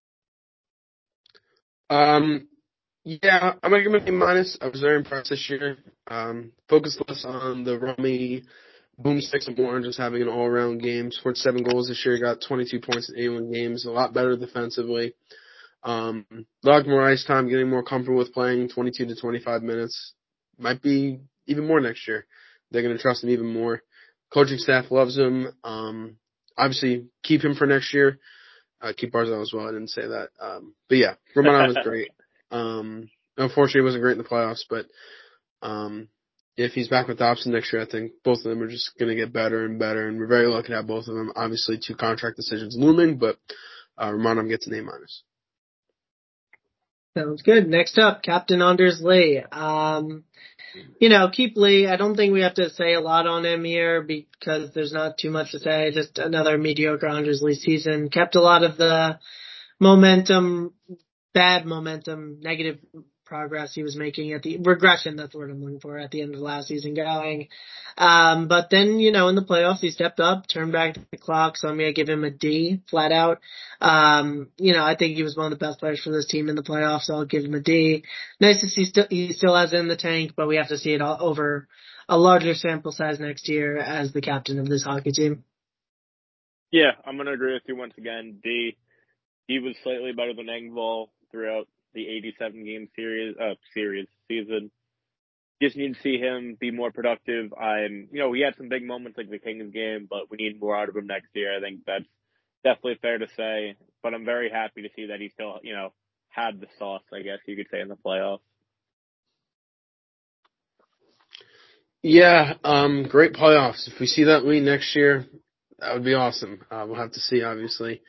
Yeah, I'm gonna give him an A minus. I was very impressed this year. Focused less on the Rami boomsticks and more on just having an all-around game. Scored 7 goals this year. Got 22 points in 81 games. A lot better defensively. Lot more ice time. Getting more comfortable with playing 22 to 25 minutes. Might be even more next year. They're gonna trust him even more. Coaching staff loves him. Obviously, keep him for next year. Keep Barzal as well. I didn't say that. But yeah, Romanov was great. Unfortunately, he wasn't great in the playoffs, but if he's back with Dobson next year, I think both of them are just going to get better and better, and we're very lucky to have both of them. Obviously, 2 contract decisions looming, but Romanov gets an A minus. Sounds good. Next up, Captain Anders Lee. Keep Lee. I don't think we have to say a lot on him here because there's not too much to say. Just another mediocre Anders Lee season. Kept a lot of the momentum, bad momentum, negative progress he was making at the regression. That's the word I'm looking for at the end of the last season going. But then, in the playoffs, he stepped up, turned back the clock. So I'm going to give him a D flat out. I think he was one of the best players for this team in the playoffs. So I'll give him a D. Nice to see he still has it in the tank, but we have to see it all over a larger sample size next year as the captain of this hockey team. Yeah, I'm going to agree with you once again. D. He was slightly better than Engvall throughout the 87-game season. Just need to see him be more productive. He had some big moments like the Kings game, but we need more out of him next year. I think that's definitely fair to say. But I'm very happy to see that he still, had the sauce, I guess you could say, in the playoffs. Yeah, great playoffs. If we see that lead next year, that would be awesome. We'll have to see, obviously.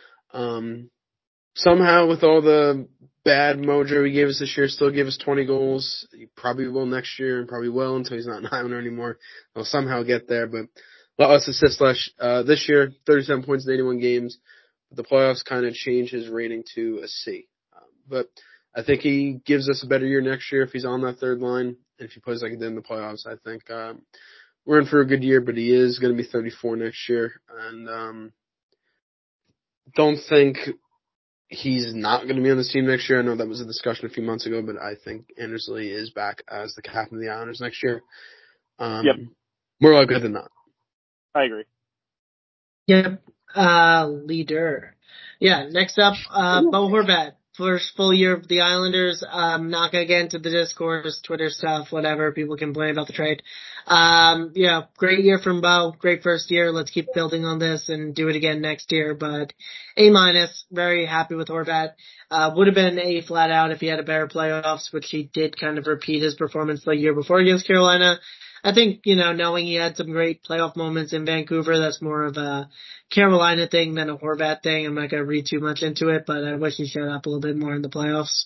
Somehow, with all the bad mojo he gave us this year, still gave us 20 goals. He probably will next year, and probably will until he's not an Islander anymore. He'll somehow get there, but a lot less assists this year, 37 points in 81 games. The playoffs kind of changed his rating to a C. But I think he gives us a better year next year if he's on that third line. And if he plays like he did in the playoffs, I think we're in for a good year, but he is going to be 34 next year. And don't think he's not going to be on this team next year. I know that was a discussion a few months ago, but I think Anders Lee is back as the captain of the Islanders next year. Yep. More likely than not. I agree. Yep. Leader. Yeah, next up, Bo Horvat. First full year of the Islanders. Not gonna get into the discourse, Twitter stuff, whatever. People complain about the trade. Great year from Bo. Great first year. Let's keep building on this and do it again next year. But A minus. Very happy with Horvat. Would have been A flat out if he had a better playoffs, which he did kind of repeat his performance the year before against Carolina. I think, knowing he had some great playoff moments in Vancouver, that's more of a Carolina thing than a Horvat thing. I'm not going to read too much into it, but I wish he showed up a little bit more in the playoffs.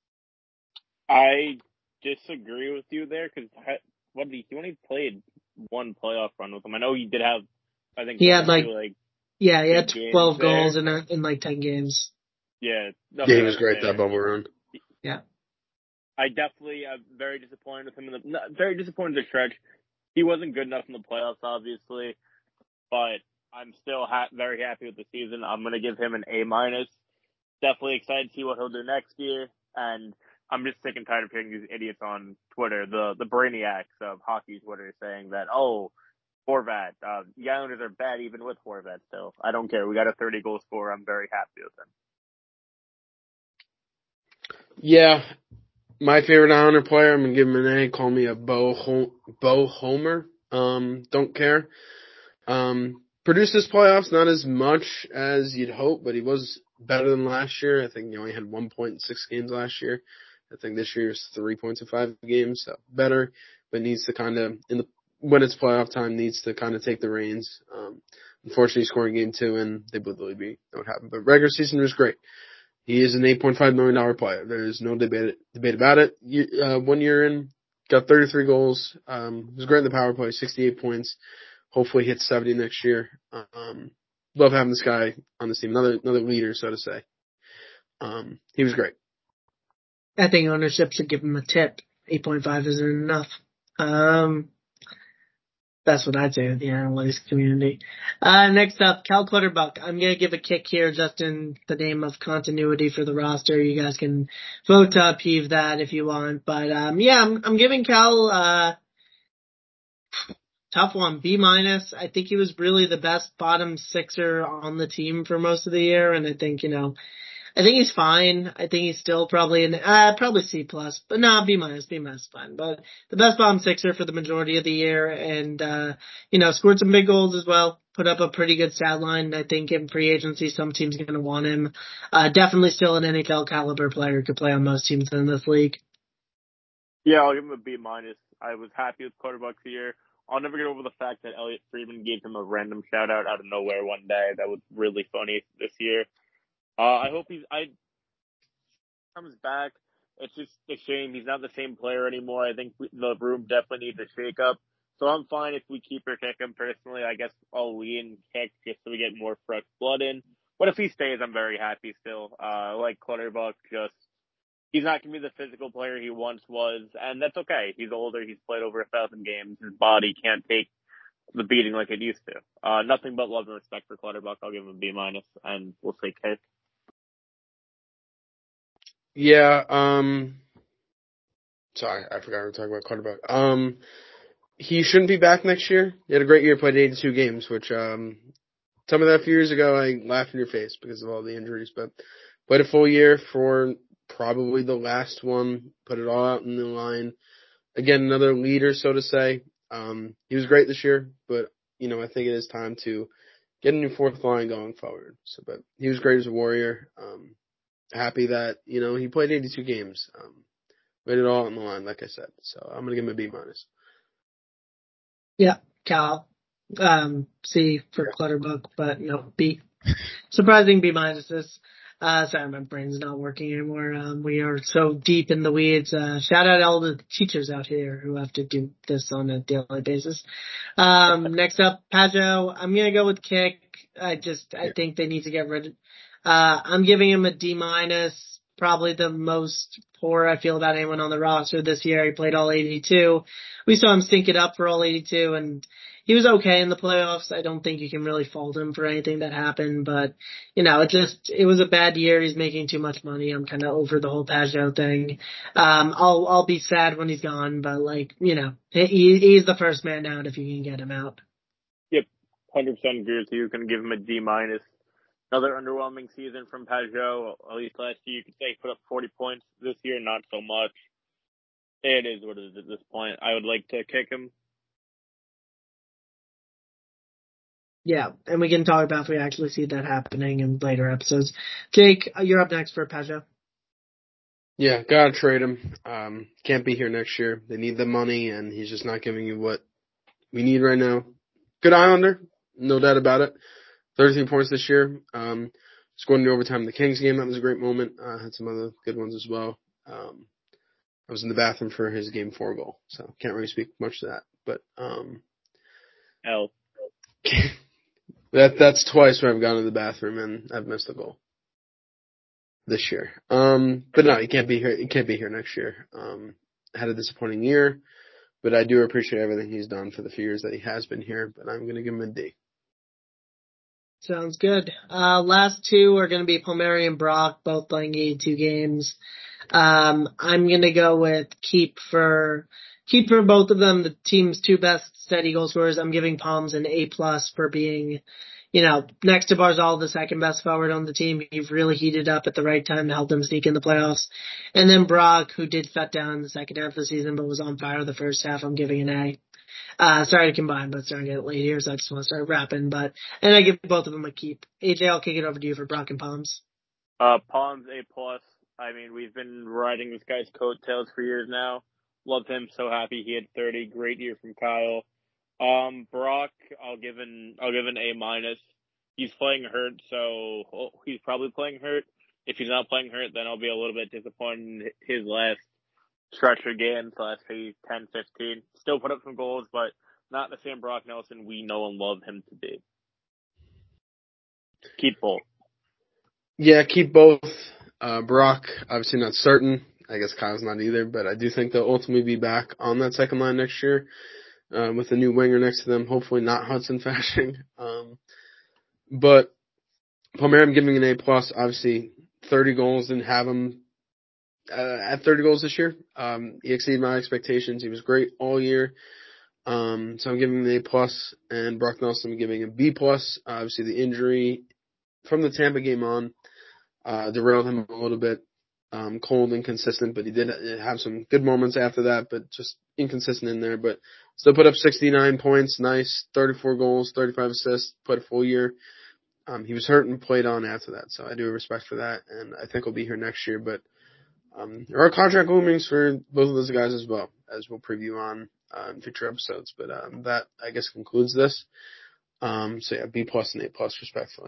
I disagree with you there because he only played one playoff run with him. I know he did have, I think, he had he had 12 goals in 10 games. Yeah. He was great that bubble run. Yeah. I definitely am very disappointed with him very disappointed in the stretch. He wasn't good enough in the playoffs, obviously, but I'm still very happy with the season. I'm going to give him an A minus. Definitely excited to see what he'll do next year. And I'm just sick and tired of hearing these idiots on Twitter, the brainiacs of hockey Twitter, saying that, oh, Horvat, the Islanders are bad even with Horvat still. I don't care. We got a 30-goal scorer. I'm very happy with him. Yeah, my favorite Islander player, I'm going to give him an A. Call me a Bo Homer. Don't care. Produced this playoffs, not as much as you'd hope, but he was better than last year. I think he only had 1 point in 6 games last year. I think this year is 3 points in 5 games, so better, but needs to kind of, when it's playoff time, needs to kind of take the reins. Unfortunately, he scored in game 2, and they would really be what happened. But regular season was great. He is an $8.5 million player. There's no debate about it. 1 year in, got 33 goals. Was great in the power play, 68 points. Hopefully hits 70 next year. Love having this guy on the team. Another leader, so to say. He was great. I think ownership should give him a tip. 8.5 isn't enough. That's what I'd say with the analytics community. Next up, Cal Clutterbuck. I'm going to give a kick here just in the name of continuity for the roster. You guys can vote to upheave that if you want. But, I'm giving Cal, tough one, B-. I think he was really the best bottom sixer on the team for most of the year. And I think, I think he's fine. I think he's still probably probably C+, but no, B-. B- is fine. But the best bottom sixer for the majority of the year, and scored some big goals as well. Put up a pretty good stat line. I think in free agency, some teams are going to want him. Definitely still an NHL caliber player who could play on most teams in this league. Yeah, I'll give him a B-. I was happy with Clutterbuck's year. I'll never get over the fact that Elliot Friedman gave him a random shout out of nowhere one day. That was really funny this year. I hope he comes back. It's just a shame he's not the same player anymore. I think the room definitely needs a shake up. So I'm fine if we keep or kick him. Personally, I guess I'll lean kick just so we get more fresh blood in. But if he stays, I'm very happy still. Like Clutterbuck, he's not going to be the physical player he once was, and that's okay. He's older. He's played over 1,000 games. His body can't take the beating like it used to. Nothing but love and respect for Clutterbuck. I'll give him a B-, and we'll say kick. Yeah, sorry, I forgot we were talking about Clutterbuck. He shouldn't be back next year. He had a great year, played 82 games, which, some of that a few years ago, I laughed in your face because of all the injuries, but played a full year for probably the last one, put it all out in the line. Again, another leader, so to say. He was great this year, but, I think it is time to get a new fourth line going forward. So, but he was great as a Warrior. Happy that, he played 82 games. Laid it all on the line, like I said. So I'm going to give him a B-. Yeah, Cal. C for Clutterbuck, but no, B. Surprising B-. Sorry, my brain's not working anymore. We are so deep in the weeds. Shout out all the teachers out here who have to do this on a daily basis. Next up, Pageau. I'm gonna go with kick. I think they need to get rid of, I'm giving him a D-. Probably the most poor I feel about anyone on the roster this year. He played all 82. We saw him stink it up for all 82, and he was okay in the playoffs. I don't think you can really fault him for anything that happened, but it was a bad year. He's making too much money. I'm kind of over the whole Pageau thing. I'll be sad when he's gone, but he's the first man out if you can get him out. Yep, 100% agree with you. Can give him a D-. Another underwhelming season from Pageau. At least last year, you could say he put up 40 points. This year, not so much. It is what it is at this point. I would like to kick him. Yeah, and we can talk about if we actually see that happening in later episodes. Jake, you're up next for Pageau. Yeah, gotta trade him. Can't be here next year. They need the money, and he's just not giving you what we need right now. Good Islander, no doubt about it. 13 points this year. Scored in the overtime in the Kings game. That was a great moment. Had some other good ones as well. I was in the bathroom for his game 4 goal, so can't really speak much to that. But L. that's twice where I've gone to the bathroom and I've missed a goal this year. But no, he can't be here. He can't be here next year. Had a disappointing year, but I do appreciate everything he's done for the few years that he has been here. But I'm going to give him a D. Sounds good. Last two are going to be Palmieri and Brock, both playing 82 games. I'm gonna go with keep for both of them. The team's two best steady goal scorers. I'm giving Palms an A+ for being, next to Barzal, the second best forward on the team. He really heated up at the right time to help them sneak in the playoffs. And then Brock, who did shut down in the second half of the season, but was on fire the first half. I'm giving an A. Sorry to combine, but starting to get late here, so I just want to start wrapping. And I give both of them a keep. AJ, I'll kick it over to you for Brock and Palms. Palms A+. I mean, we've been riding this guy's coattails for years now. Love him. So happy he had 30. Great year from Kyle. Brock, I'll give an A-. He's playing hurt, so he's probably playing hurt. If he's not playing hurt, then I'll be a little bit disappointed in his last stretch of games, last maybe 10, 15. Still put up some goals, but not the same Brock Nelson we know and love him to be. Keep both. Yeah, keep both. Brock, obviously not certain. I guess Kyle's not either, but I do think they'll ultimately be back on that second line next year with a new winger next to them. Hopefully not Hudson Fasching. But Palmieri, I'm giving an A+. Obviously, 30 goals, didn't have him at 30 goals this year. He exceeded my expectations. He was great all year. So I'm giving him an A+, and Brock Nelson, I'm giving him B+. Obviously, the injury from the Tampa game on derailed him a little bit. Cold, inconsistent, but he did have some good moments after that, but just inconsistent in there. But still put up 69 points, nice, 34 goals, 35 assists, played a full year. He was hurt and played on after that, so I do have respect for that, and I think he'll be here next year. But there are contract loomings for both of those guys as well, as we'll preview on in future episodes. But that, I guess, concludes this. So yeah, B+ and A+ respectfully.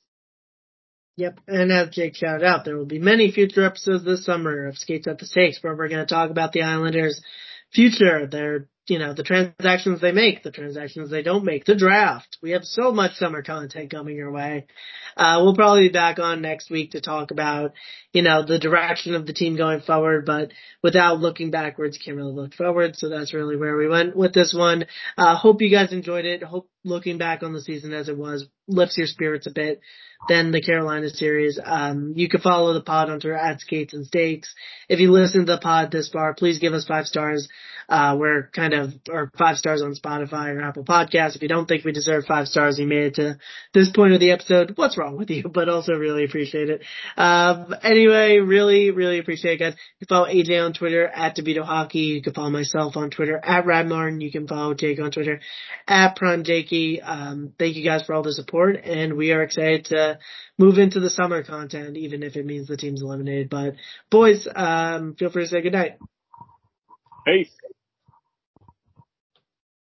Yep, and as Jake shouted out, there will be many future episodes this summer of Skates at the Stakes where we're going to talk about the Islanders' future, their, the transactions they make, the transactions they don't make, the draft. We have so much summer content coming your way. We'll probably be back on next week to talk about, the direction of the team going forward, but without looking backwards, can't really look forward, so that's really where we went with this one. Hope you guys enjoyed it. Hope looking back on the season as it was lifts your spirits a bit than the Carolina series. You can follow the pod on Twitter at Skates and Stakes. If you listen to the pod this far, please give us 5 stars. We're or 5 stars on Spotify or Apple Podcasts. If you don't think we deserve 5 stars, you made it to this point of the episode. What's wrong with you? But also really appreciate it. Anyway, really, really appreciate it, guys. You can follow AJ on Twitter at DeVito Hockey. You can follow myself on Twitter at Radmartin. You can follow Jake on Twitter at Prime Jakey. Thank you guys for all the support, and we are excited to move into the summer content, even if it means the team's eliminated. But boys, feel free to say goodnight. Peace.